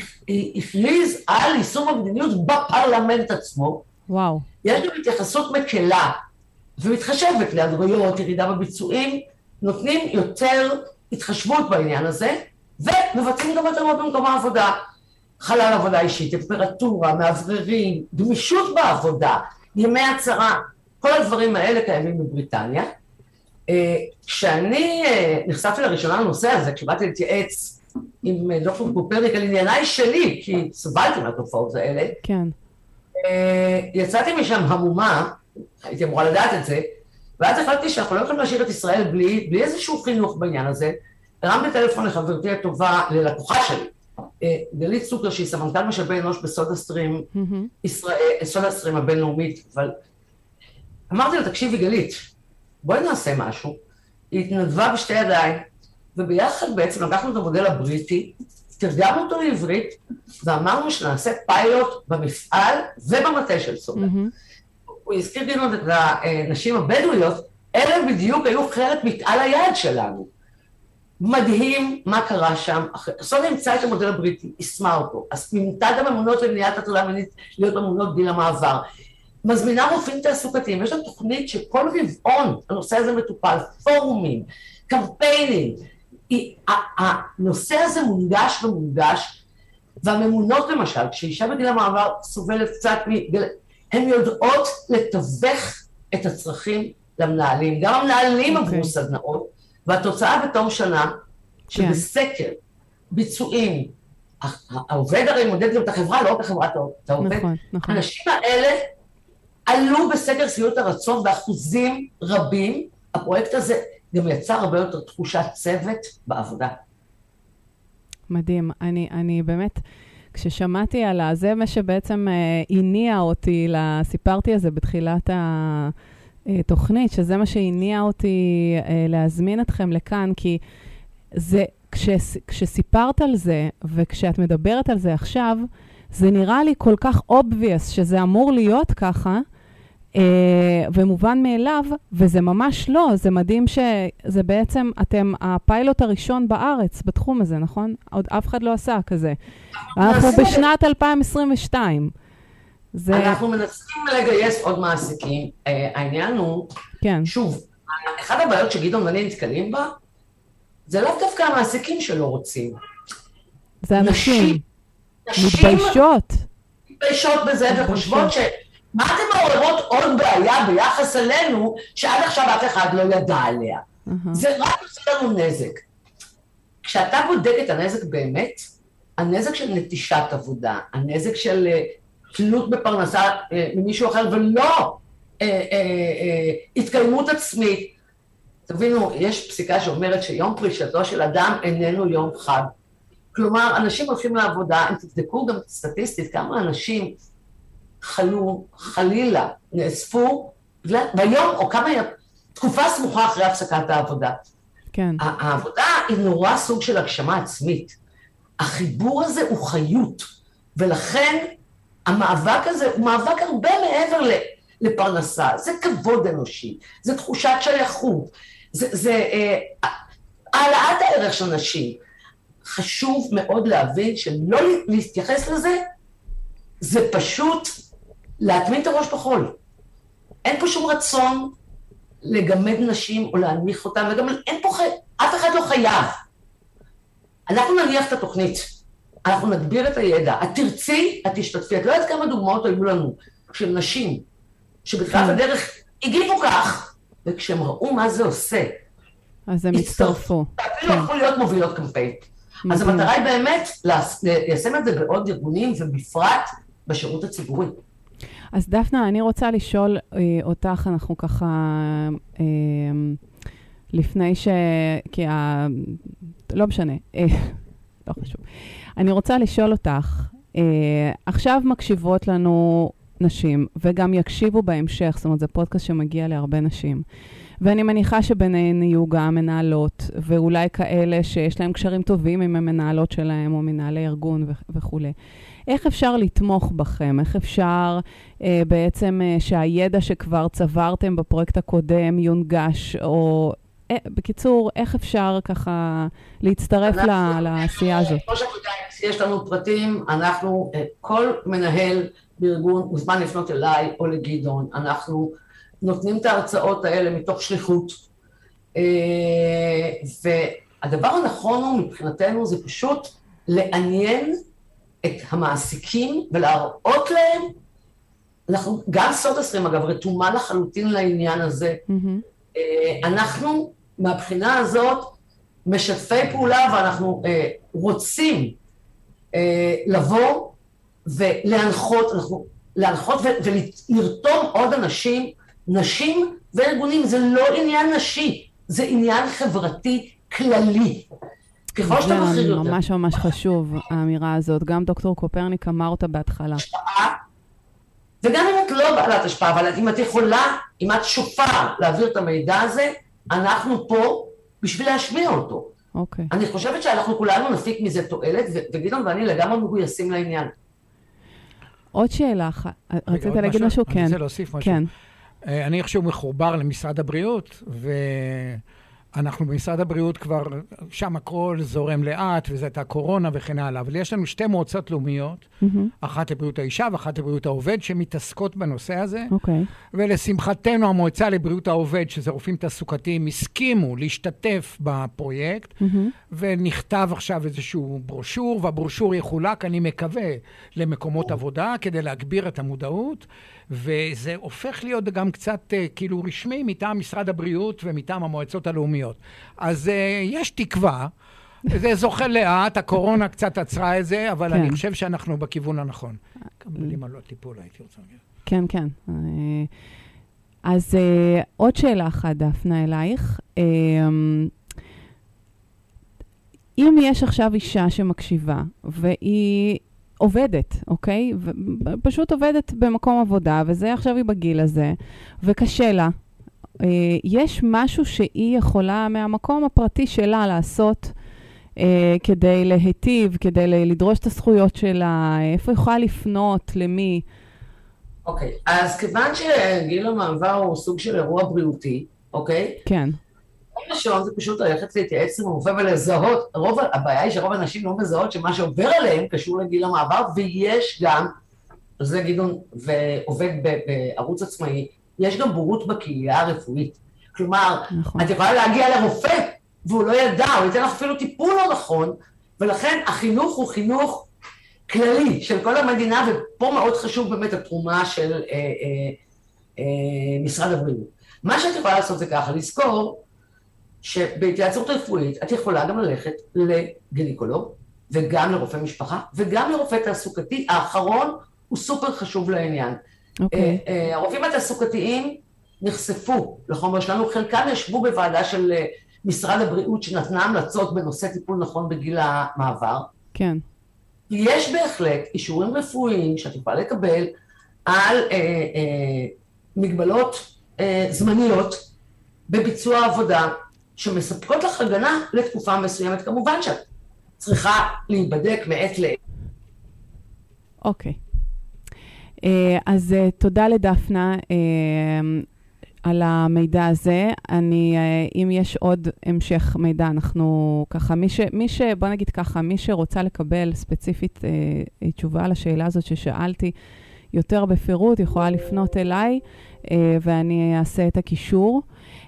S4: הכריז על יישום המדיניות בפרלמנט עצמו.
S2: וואו. יש
S4: גם התייחסות מקלה ומתחשבת להיעדרויות, ירידה בביצועים, נותנים יותר התחשבות בעניין הזה, ומבצעים גם התאמות במקום העבודה. חלל עבודה אישית, טמפרטורה, מאווררים, גמישות בעבודה, ימי הצרה, כל הדברים האלה קיימים בבריטניה. כשאני נחשפתי לראשונה לנושא הזה, כשבאתי להתייעץ עם דוקטור קופרניק על ענייניי שלי, כי סבלתי מהתופעות האלה,
S2: כן.
S4: יצאתי משם המומה, הייתי אמורה לדעת את זה, ואז החלטתי שאנחנו לא יכולים להשאיר את ישראל בלי, בלי איזשהו חינוך בעניין הזה, הרמתי טלפון לחברתי הטובה, ללקוחה שלי, גלית סוקר, שהיא סמנכ"ל משאבי אנוש בסודה סטרים, ישראל, סודה סטרים הבינלאומית, אבל אמרתי לה, תקשיבי גלית, בואי נעשה משהו. היא התנדבה בשתי ידיים, וביחד בעצם לקחנו את המודל הבריטי, תרגמנו אותו לעברית, ואמרנו שנעשה פיילוט במפעל ובמטה של סודה. הוא הזכיר גינות את הנשים הבדואיות, אלה בדיוק היו חלק מתעל היד שלנו. מדהים מה קרה שם. סודה נמצא את המודל הבריטי, יישמה אותו, אז מינתה את הממונות למניעת הטרדה מינית להיות ממונות גיל המעבר. מזמינה רופאים תעסוקתיים, יש לה תוכנית שכל רבעון הנושא הזה מטופל, פורומים, קמפיינים, הנושא הזה מונגש ומונגש, והממונות למשל, כשאישה בגיל המעבר סובלת קצת, הן יודעות לתווך את הצרכים למנהלים, גם המנהלים עברו סדנאות, והתוצאה בתום שנה, שבסקר, ביצועים, העובד הרי מודד גם את החברה, לא רק החברה את העובד, האנשים האלה עלו בסקר שביעות הרצון באחוזים רבים, הפרויקט הזה גם יצר הרבה יותר תחושת צוות בעבודה.
S2: מדהים, אני, אני באמת, כששמעתי על זה, מה שבעצם הניע אותי, סיפרתי על זה בתחילת התוכנית, שזה מה שהניע אותי להזמין אתכם לכאן, כי זה, כש, כשסיפרת על זה, וכשאת מדברת על זה עכשיו, זה נראה לי כל כך obvious שזה אמור להיות ככה, ומובן מאליו, וזה ממש לא, זה מדהים שזה בעצם, אתם הפיילוט הראשון בארץ בתחום הזה, נכון? עוד אף אחד לא עשה כזה. אנחנו בשנת אלפיים עשרים ושתיים.
S4: אנחנו מנסים לגייס עוד מעסיקים. העניין הוא, שוב, אחד הבעיות שגדעון ואני נתקלים בה, זה לא דווקא המעסיקים שלא רוצים.
S2: זה אנשים. מתביישות.
S4: מתביישות בזה וחושבות ש... מה אתם מעוררות עוד בעיה ביחס אלינו, שעד עכשיו אף אחד לא ידע עליה? Uh-huh. זה רק עושה לנו נזק. כשאתה בודק את הנזק באמת, הנזק של נטישת עבודה, הנזק של uh, תלות בפרנסה uh, ממישהו אחר, ולא uh, uh, uh, התקיימות עצמית. תבינו, יש פסיקה שאומרת שיום פרישתו של אדם איננו יום חג. כלומר, אנשים הולכים לעבודה, אם תבדקו גם סטטיסטית כמה אנשים חלו, חלילה, נאספו, ביום או כמה, תקופה סמוכה אחרי הפסקת העבודה.
S2: כן.
S4: העבודה היא נורא סוג של הגשמה עצמית. החיבור הזה הוא חיות, ולכן המאבק הזה הוא מאבק הרבה מעבר לפרנסה. זה כבוד אנושי, זה תחושת שייכות, זה, זה אה, העלאת הערך של נשים. חשוב מאוד להבין שלא להתייחס לזה, זה פשוט להטמין את הראש בחול. אין פה שום רצון לגמד נשים או להנמיך אותם, וגם אין פה, אף אחד לא חייב. אנחנו נניח את התוכנית, אנחנו נדביר את הידע, את תרצי, את תשתתפי, את לא יודעת כמה דוגמאות היו לנו, של נשים, שבתחילת הדרך הגיבו כך, וכשהם ראו מה זה עושה,
S2: אז הם הצטרפו.
S4: אפילו יכולו להיות מובילות קמפיין. אז המטרה היא באמת ליישם את זה בעוד ארגונים, ובפרט בשירות הציבורי.
S2: אז דפנה, אני רוצה לשאול אה, אותך, אנחנו ככה, אה, לפני ש... כי ה... לא משנה, אה, לא חשוב. אני רוצה לשאול אותך, אה, עכשיו מקשיבות לנו נשים, וגם יקשיבו בהמשך, זאת אומרת, זה פודקאסט שמגיע להרבה נשים. ואני מניחה שביניהן יהיו גם מנהלות, ואולי כאלה שיש להם קשרים טובים עם המנהלות שלהם, או מנהלי ארגון ו- וכו'. איך אפשר לתמוך בכם? איך אפשר אה, בעצם אה, שהידע שכבר צברתם בפרויקט הקודם יונגש, או אה, בקיצור, איך אפשר ככה להצטרף ל- לעשייה הזאת?
S4: יש לנו פרטים, אנחנו, כל מנהל בארגון מוזמן לפנות אליי או לגדעון, אנחנו נותנים את ההרצאות האלה מתוך שליחות, והדבר הנכון הוא מבחינתנו זה פשוט לעניין את המעסיקים ולהראות להם, אנחנו גם סודה סטרים אגב רתומה לחלוטין לעניין הזה, mm-hmm. אנחנו מהבחינה הזאת משתפי פעולה ואנחנו רוצים לבוא ולהנחות, אנחנו להנחות ולרתום עוד אנשים, נשים וארגונים, זה לא עניין נשי, זה עניין חברתי כללי. ככל שאתה בכיר יותר.
S2: זה ממש ממש חשוב, האמירה הזאת. גם דוקטור קופרניק אמר אותה בהתחלה.
S4: השפעה, וגם אם את לא בעלת השפעה, אבל אם את יכולה, אם את שופעה להעביר את המידע הזה, אנחנו פה בשביל להשמיע אותו.
S2: אוקיי.
S4: אני חושבת שאנחנו כולנו נפיק מזה תועלת, וגדעון ואני לגמרי מגויסים לעניין.
S2: עוד שאלה אחת. רצית להגיד משהו? כן.
S3: אני רוצה להוסיף משהו.
S2: כן.
S3: אני איכשהו מחובר למשרד הבריאות, ואנחנו במשרד הבריאות כבר, שם הכל זורם לאט, וזה הייתה קורונה וכן הלאה, אבל יש לנו שתי מועצות לאומיות, אחת לבריאות האישה ואחת לבריאות העובד, שמתעסקות בנושא הזה,
S2: אוקיי.
S3: ולשמחתנו המועצה לבריאות העובד, שזה רופאים תעסוקתיים, הסכימו להשתתף בפרויקט, ונכתב עכשיו איזשהו ברושור, והברושור יחולק, אני מקווה, למקומות עבודה, כדי להגביר את המודעות, וזה הופך להיות גם קצת כאילו רשמי מטעם משרד הבריאות ומטעם המועצות הלאומיות. אז יש תקווה, זה זוכה לאט, הקורונה קצת עצרה את זה, אבל אני חושב שאנחנו בכיוון הנכון. קבלים על הטיפול, הייתי רוצה להגיד.
S2: כן, כן. אז עוד שאלה אחת, דפנה, אלייך. אם יש עכשיו אישה שמקשיבה, והיא עובדת, אוקיי? פשוט עובדת במקום עבודה, וזה עכשיו היא בגיל הזה, וקשה לה. יש משהו שהיא יכולה מהמקום הפרטי שלה לעשות כדי להיטיב, כדי לדרוש את הזכויות שלה, איפה היא יכולה לפנות, למי?
S4: אוקיי, אז כיוון שגיל המעבר הוא סוג של אירוע בריאותי, אוקיי?
S2: כן.
S4: ראשון זה פשוט ללכת להתייעץ עם הרופא ולזהות, רוב, הבעיה היא שרוב האנשים לא מזהות שמה שעובר עליהם קשור לגיל המעבר, ויש גם, זה גדעון ועובד בערוץ עצמאי, יש גם בורות בקהילה הרפואית. כלומר, נכון. את יכולה להגיע לרופא, והוא לא ידע, הוא ייתן לך אפילו טיפול לא נכון, ולכן החינוך הוא חינוך כללי של כל המדינה, ופה מאוד חשוב באמת התרומה של אה, אה, אה, משרד הבריאות. מה שאת יכולה לעשות זה ככה, לזכור, שבהתייעצות רפואית את יכולה גם ללכת לגניקולוג, וגם לרופא משפחה, וגם לרופא תעסוקתי. האחרון הוא סופר חשוב לעניין.
S2: אוקיי.
S4: הרופאים התעסוקתיים נחשפו לחומר שלנו, חלקם ישבו בוועדה של משרד הבריאות שנתנה המלצות בנושא טיפול נכון בגיל המעבר.
S2: כן.
S4: יש בהחלט אישורים רפואיים שאת יכולה לקבל על אה, אה, מגבלות אה, זמניות בביצוע עבודה, שמספקות לך הגנה לתקופה מסוימת. כמובן שאת צריכה להיבדק מעת לעת.
S2: אוקיי. אז תודה לדפנה על המידע הזה. אני, אם יש עוד המשך מידע, אנחנו ככה, מי ש, מי ש, בוא נגיד ככה, מי שרוצה לקבל ספציפית תשובה על השאלה הזאת ששאלתי יותר בפירוט, יכולה לפנות אליי, ואני אעשה את הקישור.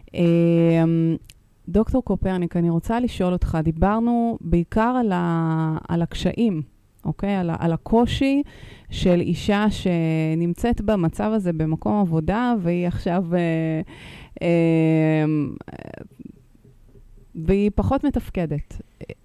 S2: דוקטור קופרניק, אני רוצה לשאול אותך, דיברנו בעיקר על, ה, על הקשיים, אוקיי? על, על הקושי של אישה שנמצאת במצב הזה במקום עבודה, והיא עכשיו, אה, אה, והיא פחות מתפקדת.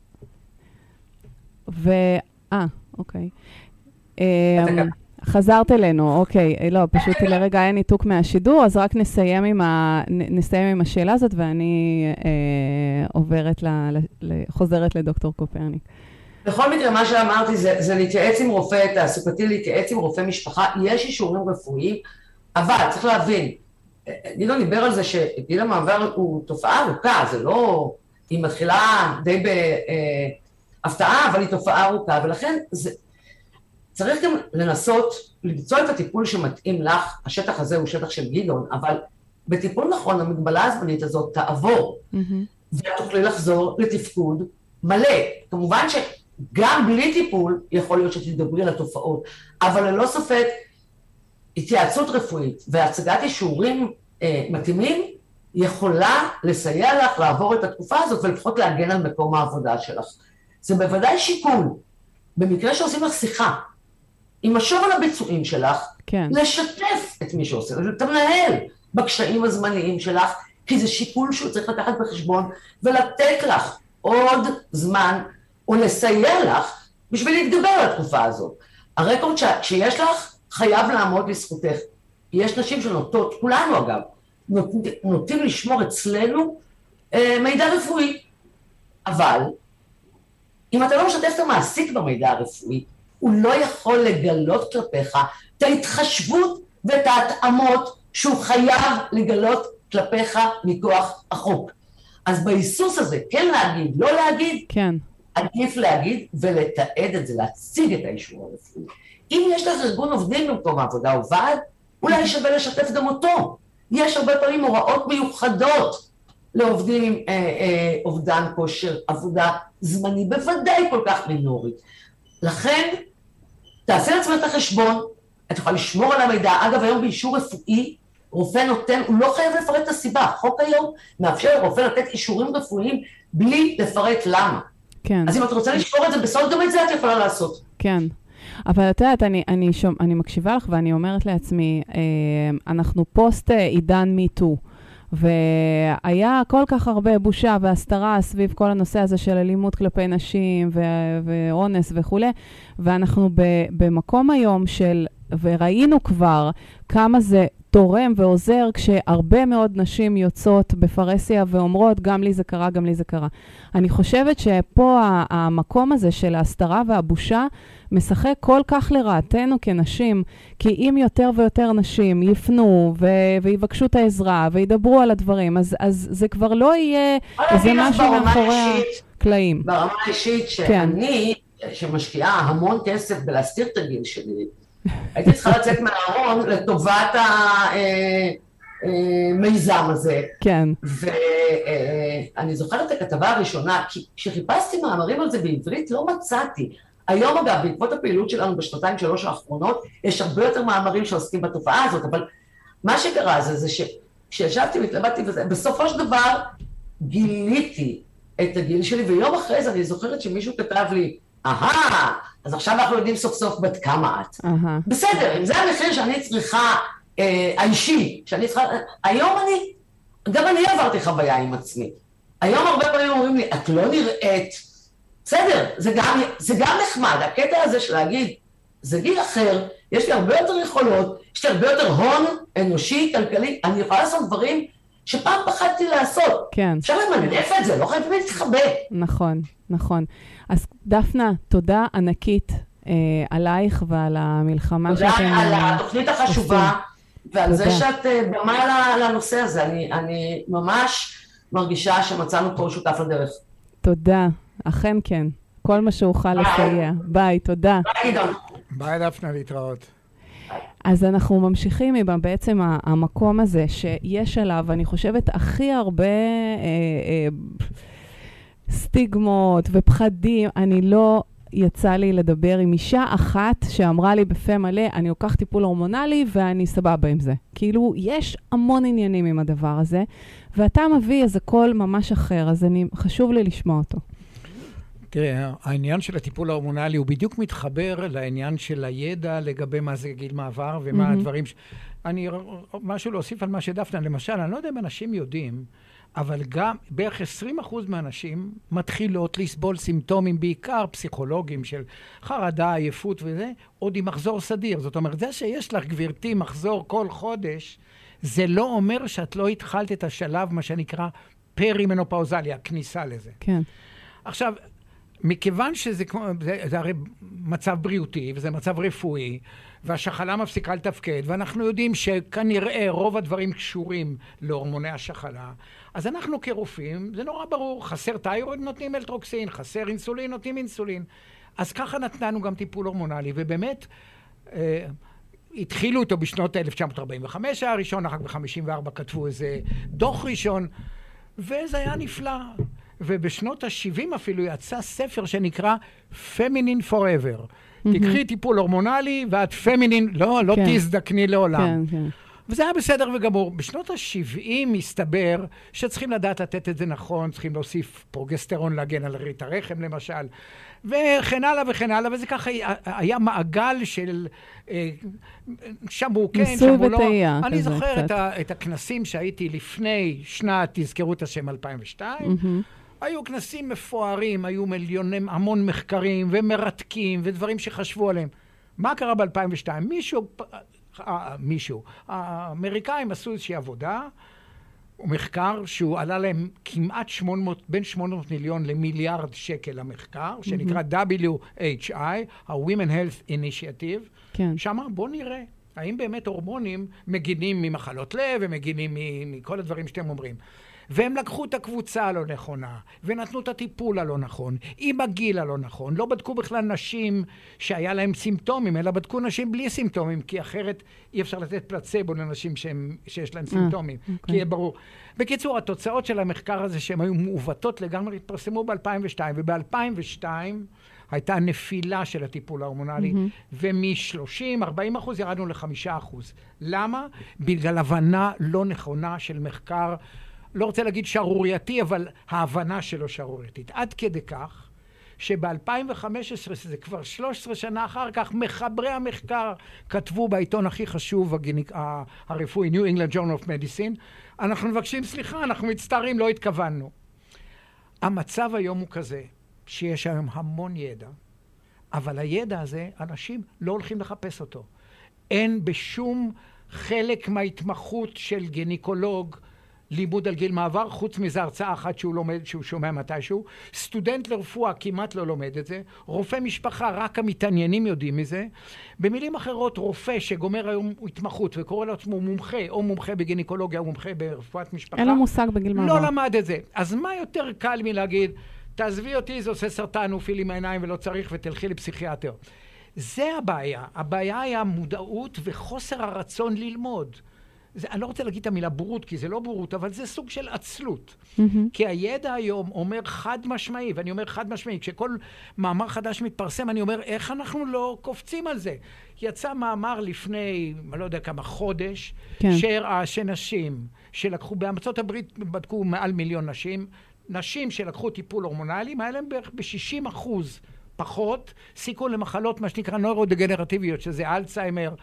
S2: ו... אה, אוקיי. אה, חזרת אלינו, אוקיי. לא, פשוט לרגע אין ניתוק מהשידור, אז רק נסיים עם, ה, נסיים עם השאלה הזאת, ואני אה, עוברת ל, ל, חוזרת לדוקטור קופרניק.
S4: בכל מקרה, מה שאמרתי זה, זה להתייעץ עם רופא תעסוקתי, להתייעץ עם רופא משפחה, יש אישורים רפואיים, אבל צריך להבין, גדעון דיבר על זה שגיל המעבר הוא תופעה ארוכה, זה לא, היא מתחילה די בהפתעה, אבל היא תופעה ארוכה, ולכן זה, צריך גם לנסות למצוא את הטיפול שמתאים לך, השטח הזה הוא שטח של גדעון, אבל בטיפול נכון, המגבלה הזמנית הזאת תעבור, mm-hmm. ואת תוכלי לחזור לתפקוד מלא. כמובן שגם בלי טיפול יכול להיות שתדברי על התופעות, אבל ללא ספק, התייעצות רפואית והצגת אישורים אה, מתאימים, יכולה לסייע לך לעבור את התקופה הזאת ולפחות להגן על מקום העבודה שלך. זה בוודאי שיקול, במקרה שעושים לך שיחה, עם משוב על הביצועים שלך,
S2: כן.
S4: לשתף את מי שעושה, לתמנהל בקשיים הזמניים שלך, כי זה שיקול שהוא צריך לקחת בחשבון, ולתת לך עוד זמן, או לסייע לך, בשביל להתגבר על התקופה הזאת. הרקורד ש... שיש לך, חייב לעמוד לזכותך. יש נשים שנוטות, כולנו אגב, נוט... נוטים לשמור אצלנו אה, מידע רפואי. אבל אם אתה לא משתף את המעסיק במידע הרפואי, הוא לא יכול לגלות כלפיך את ההתחשבות ואת ההתאמות שהוא חייב לגלות כלפיך מכוח החוק. אז בהיסוס הזה, כן להגיד, לא להגיד,
S2: כן.
S4: עדיף להגיד ולתעד את זה, להציג את האישור הרפואי. אם יש לך ארגון עובדים במקום העבודה או ועד, אולי שווה לשתף גם אותו. יש הרבה פעמים הוראות מיוחדות לעובדים עם אה, אה, אובדן כושר עבודה זמני, בוודאי כל כך מינורית. לכן, תעשה לעצמך את החשבון, את יכולה לשמור על המידע. אגב, היום באישור רפואי, רופא נותן, הוא לא חייב לפרט את הסיבה. החוק היום מאפשר לרופא לתת אישורים רפואיים בלי לפרט למה.
S2: כן.
S4: אז אם את רוצה לשמור את זה בסוד, גם את זה את יכולה לעשות.
S2: כן. אבל את יודעת, אני, אני, שומע, אני מקשיבה לך ואני אומרת לעצמי, אה, אנחנו פוסט עידן מיטו, והיה כל כך הרבה בושה והסתרה סביב כל הנושא הזה של אלימות כלפי נשים ו- ואונס וכו', ואנחנו ב- במקום היום של, וראינו כבר כמה זה תורם ועוזר כשהרבה מאוד נשים יוצאות בפרסיה ואומרות, גם לי זה קרה, גם לי זה קרה. אני חושבת שפה המקום הזה של ההסתרה והבושה משחק כל כך לרעתנו כנשים, כי אם יותר ויותר נשים יפנו ו- ויבקשו את העזרה וידברו על הדברים, אז, אז זה כבר לא יהיה איזה משהו מאחורי הקלעים.
S4: ברמה האישית שאני, כן. שמשקיעה המון כסף בלהסתיר את הגיל שלי, הייתי צריכה לצאת מהארון לטובת המיזם הזה.
S2: כן.
S4: ואני זוכרת את הכתבה הראשונה, כי כשחיפשתי מאמרים על זה בעברית לא מצאתי. היום אגב, בעקבות הפעילות שלנו בשנתיים שלוש האחרונות, יש הרבה יותר מאמרים שעוסקים בתופעה הזאת, אבל מה שקרה זה, זה שכשישבתי והתלבטתי וזה, בסופו של דבר גיליתי את הגיל שלי, ויום אחרי זה אני זוכרת שמישהו כתב לי, אהה, אז עכשיו אנחנו יודעים סוף סוף בת כמה את. Uh-huh. בסדר, אם זה המחיר שאני צריכה, אה, האישי, שאני צריכה, היום אני, גם אני עברתי חוויה עם עצמי. היום הרבה פעמים אומרים לי, את לא נראית, בסדר, זה גם, זה גם נחמד, הקטע הזה של להגיד, זה גיל אחר, יש לי הרבה יותר יכולות, יש לי הרבה יותר הון אנושי, כלכלי, אני יכולה לעשות דברים שפעם פחדתי לעשות.
S2: כן.
S4: אפשר למנף את זה, לא חייבים להתחבא.
S2: נכון, נכון. אז דפנה, תודה ענקית אה, עלייך ועל המלחמה שאתם...
S4: תודה על התוכנית החשובה, ועל
S2: תודה.
S4: זה שאת אה, במה לנושא הזה. אני, אני ממש מרגישה שמצאנו פה שותף לדרך.
S2: תודה, אכן כן. כל מה שאוכל לסייע. ביי, תודה.
S4: ביי, גדעון.
S3: ביי, דפנה, להתראות.
S2: אז אנחנו ממשיכים עם בעצם המקום הזה שיש עליו, אני חושבת, הכי הרבה אה, אה, סטיגמות ופחדים. אני לא יצא לי לדבר עם אישה אחת שאמרה לי בפה מלא, אני לוקח טיפול הורמונלי ואני סבבה עם זה. כאילו, יש המון עניינים עם הדבר הזה, ואתה מביא איזה קול ממש אחר, אז אני, חשוב לי לשמוע אותו.
S3: תראה, העניין של הטיפול ההורמונלי הוא בדיוק מתחבר לעניין של הידע לגבי מה זה גיל מעבר ומה mm-hmm. הדברים ש... אני, משהו להוסיף על מה שדפנה, למשל, אני לא יודע אם אנשים יודעים, אבל גם בערך עשרים אחוז מהאנשים מתחילות לסבול סימפטומים, בעיקר פסיכולוגיים של חרדה, עייפות וזה, עוד עם מחזור סדיר. זאת אומרת, זה שיש לך, גברתי, מחזור כל חודש, זה לא אומר שאת לא התחלת את השלב, מה שנקרא פרימנופאוזלי, הכניסה לזה.
S2: כן.
S3: עכשיו, מכיוון שזה זה, זה הרי מצב בריאותי, וזה מצב רפואי, והשחלה מפסיקה לתפקד, ואנחנו יודעים שכנראה רוב הדברים קשורים להורמוני השחלה, אז אנחנו כרופאים, זה נורא ברור, חסר תיירואיד נותנים אלטרוקסין, חסר אינסולין נותנים אינסולין, אז ככה נתנו גם טיפול הורמונלי, ובאמת אה, התחילו אותו בשנות אלף תשע מאות ארבעים וחמש הראשון, אחר כך ב-חמישים וארבע כתבו איזה דוח ראשון, וזה היה נפלא. ובשנות ה-שבעים אפילו יצא ספר שנקרא Feminine Forever. Mm-hmm. תקחי טיפול הורמונלי ואת פמינין, לא, לא כן. תזדקני לעולם. כן, כן. וזה היה בסדר וגמור. בשנות ה-שבעים מסתבר שצריכים לדעת לתת את זה נכון, צריכים להוסיף פרוגסטרון להגן על רירית הרחם למשל, וכן הלאה וכן הלאה, וזה ככה היה מעגל של שמעו כן, שמעו לא. אני זוכר את, ה, את הכנסים שהייתי לפני שנת, תזכרו את השם אלפיים ושתיים, mm-hmm. היו כנסים מפוארים, היו מיליונים, המון מחקרים ומרתקים ודברים שחשבו עליהם. מה קרה ב-אלפיים ושתיים? מישהו, מישהו, האמריקאים עשו איזושהי עבודה, הוא מחקר שהוא עלה להם כמעט שמונה מאות, בין שמונה מאות מיליון למיליארד שקל המחקר, mm-hmm. שנקרא דאבליו אייץ' איי, ה-Women Health Initiative. כן. שאמר, בוא נראה, האם באמת הורמונים מגינים ממחלות לב ומגינים מכל הדברים שאתם אומרים. והם לקחו את הקבוצה הלא נכונה, ונתנו את הטיפול הלא נכון, עם הגיל הלא נכון. לא בדקו בכלל נשים שהיה להם סימפטומים, אלא בדקו נשים בלי סימפטומים, כי אחרת אי אפשר לתת פלצבו לנשים שהם, שיש להם סימפטומים, okay. כי יהיה ברור. בקיצור, התוצאות של המחקר הזה, שהן היו מעוותות לגמרי, התפרסמו ב-אלפיים ושתיים, וב-אלפיים ושתיים הייתה נפילה של הטיפול ההורמונלי, mm-hmm. ומ-שלושים עד ארבעים אחוז ירדנו ל-חמישה אחוז. למה? בגלל הבנה לא נכונה של מחקר, לא רוצה להגיד שערורייתי, אבל ההבנה שלו שערורייתית. עד כדי כך, שב-אלפיים וחמש עשרה, זה כבר שלוש עשרה שנה אחר כך, מחברי המחקר כתבו בעיתון הכי חשוב הגניק, הרפואי, New England Journal of Medicine, אנחנו מבקשים סליחה, אנחנו מצטערים, לא התכוונו. המצב היום הוא כזה, שיש היום המון ידע, אבל הידע הזה, אנשים לא הולכים לחפש אותו. אין בשום חלק מההתמחות של גניקולוג, לימוד על גיל מעבר, חוץ מזה הרצאה אחת שהוא לומד, שהוא שומע מתישהו. סטודנט לרפואה כמעט לא לומד את זה. רופא משפחה, רק המתעניינים יודעים מזה. במילים אחרות, רופא שגומר היום התמחות וקורא לעצמו מומחה, או מומחה בגינקולוגיה, או מומחה ברפואת משפחה.
S2: אין לו מושג בגיל מעבר.
S3: לא למד את זה. אז מה יותר קל מלהגיד, תעזבי אותי, זה עושה סרטן, הוא פיל עם העיניים ולא צריך, ותלכי לפסיכיאטר. זה הבעיה. הבעיה היא המודעות וחוסר הרצון ללמוד. זה, אני לא רוצה להגיד את המילה בורות, כי זה לא בורות, אבל זה סוג של עצלות. Mm-hmm. כי הידע היום אומר חד משמעי, ואני אומר חד משמעי, כשכל מאמר חדש מתפרסם, אני אומר, איך אנחנו לא קופצים על זה? יצא מאמר לפני, אני לא יודע כמה, חודש, כן. שהראה שנשים שלקחו, בארצות הברית בדקו מעל מיליון נשים, נשים שלקחו טיפול הורמונלי, היה להם בערך ב-שישים אחוז פחות, סיכון למחלות, מה שנקרא נוירודגנרטיביות, שזה אלצהיימר,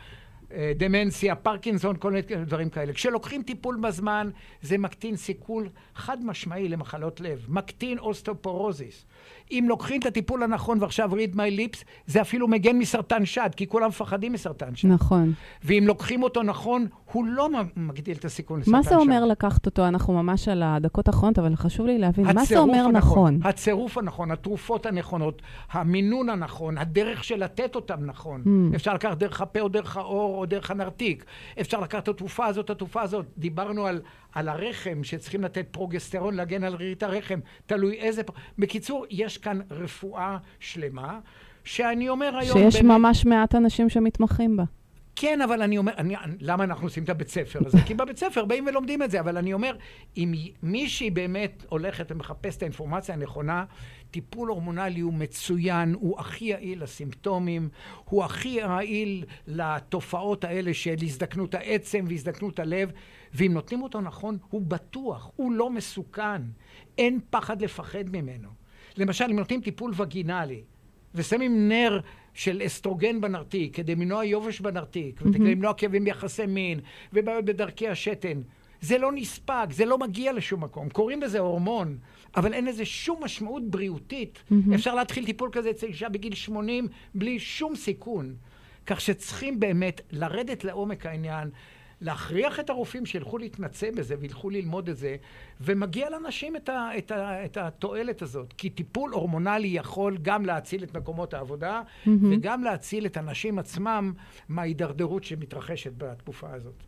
S3: דמנציה, פרקינסון, כל מיני דברים כאלה. כשלוקחים טיפול בזמן, זה מקטין סיכול חד משמעי למחלות לב. מקטין אוסטאופורוזיס. אם לוקחים את הטיפול הנכון, ועכשיו read my lips, זה אפילו מגן מסרטן שד, כי כולם מפחדים מסרטן שד.
S2: נכון.
S3: ואם לוקחים אותו נכון, הוא לא מגדיל את הסיכון לסרטן שד.
S2: מה זה אומר לקחת אותו? אנחנו ממש על הדקות האחרונות, אבל חשוב לי להבין, מה זה אומר נכון?
S3: הצירוף הנכון, התרופות הנכונות, המינון הנכון, הדרך של לתת אותם נכון. Mm. אפשר לקחת דרך הפה או דרך האור או דרך הנרתיק. אפשר לקחת את התרופה הזאת, התרופה הזאת. דיברנו על, על הרחם, שצריכים לתת פרוגסטרון, להגן על רירית הרחם. תלוי איזה... בקיצור, יש כאן רפואה שלמה, שאני אומר היום...
S2: שיש באמת... ממש מעט אנשים שמתמחים בה.
S3: כן, אבל אני אומר, אני, למה אנחנו עושים את הבית ספר הזה? כי בבית ספר באים ולומדים את זה, אבל אני אומר, אם מישהי באמת הולכת ומחפש את האינפורמציה הנכונה, טיפול הורמונלי הוא מצוין, הוא הכי יעיל לסימפטומים, הוא הכי יעיל לתופעות האלה של הזדקנות העצם והזדקנות הלב, ואם נותנים אותו נכון, הוא בטוח, הוא לא מסוכן, אין פחד לפחד ממנו. למשל, אם נותנים טיפול וגינלי, ושמים נר של אסטרוגן בנרתיק, כדי למנוע יובש בנרתיק, וכדי למנוע כאבים ביחסי מין, ובעיות בדרכי השתן, זה לא נספק, זה לא מגיע לשום מקום. קוראים לזה הורמון, אבל אין לזה שום משמעות בריאותית. Mm-hmm. אפשר להתחיל טיפול כזה אצל אישה בגיל שמונים, בלי שום סיכון. כך שצריכים באמת לרדת לעומק העניין, להכריח את הרופאים שילכו להתמצא בזה וילכו ללמוד את זה, ומגיע לאנשים את, ה, את, ה, את התועלת הזאת. כי טיפול הורמונלי יכול גם להציל את מקומות העבודה, mm-hmm. וגם להציל את אנשים עצמם מההידרדרות שמתרחשת בתקופה הזאת.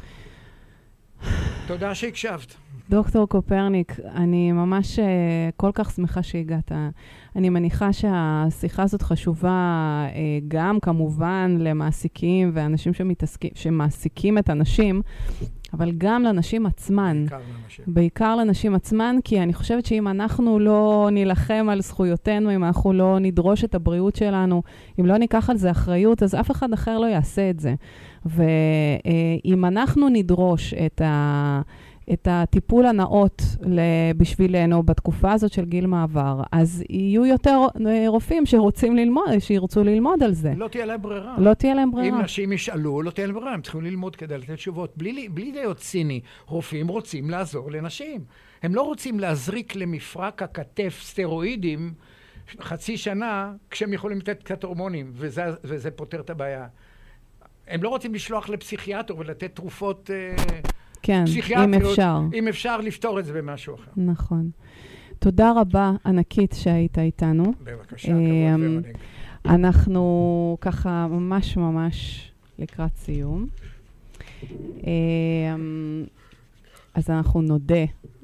S3: תודה שהקשבת.
S2: דוקטור קופרניק, אני ממש uh, כל כך שמחה שהגעת. אני מניחה שהשיחה הזאת חשובה uh, גם כמובן למעסיקים ואנשים שמתעסקים, שמעסיקים את הנשים, אבל גם לנשים עצמן.
S3: בעיקר לנשים.
S2: בעיקר לנשים עצמן, כי אני חושבת שאם אנחנו לא נילחם על זכויותינו, אם אנחנו לא נדרוש את הבריאות שלנו, אם לא ניקח על זה אחריות, אז אף אחד אחר לא יעשה את זה. ואם אנחנו נדרוש את ה... את הטיפול הנאות בשבילנו בתקופה הזאת של גיל מעבר, אז יהיו יותר רופאים שרוצים ללמוד, שירצו ללמוד על זה.
S3: לא תהיה להם ברירה.
S2: לא תהיה להם ברירה.
S3: אם נשים ישאלו, לא תהיה להם ברירה. הם צריכים ללמוד כדי לתת תשובות. בלי, בלי להיות ציני, רופאים רוצים לעזור לנשים. הם לא רוצים להזריק למפרק הכתף סטרואידים חצי שנה, כשהם יכולים לתת קצת הורמונים, וזה, וזה פותר את הבעיה. הם לא רוצים לשלוח לפסיכיאטר ולתת תרופות...
S2: כן,
S3: פסיכיאטריות,
S2: אם אפשר.
S3: אם אפשר לפתור את זה במשהו אחר.
S2: נכון. תודה רבה, ענקית, שהיית איתנו.
S3: בבקשה, כבוד ועונג.
S2: אנחנו ככה ממש ממש לקראת סיום. אז אנחנו נודה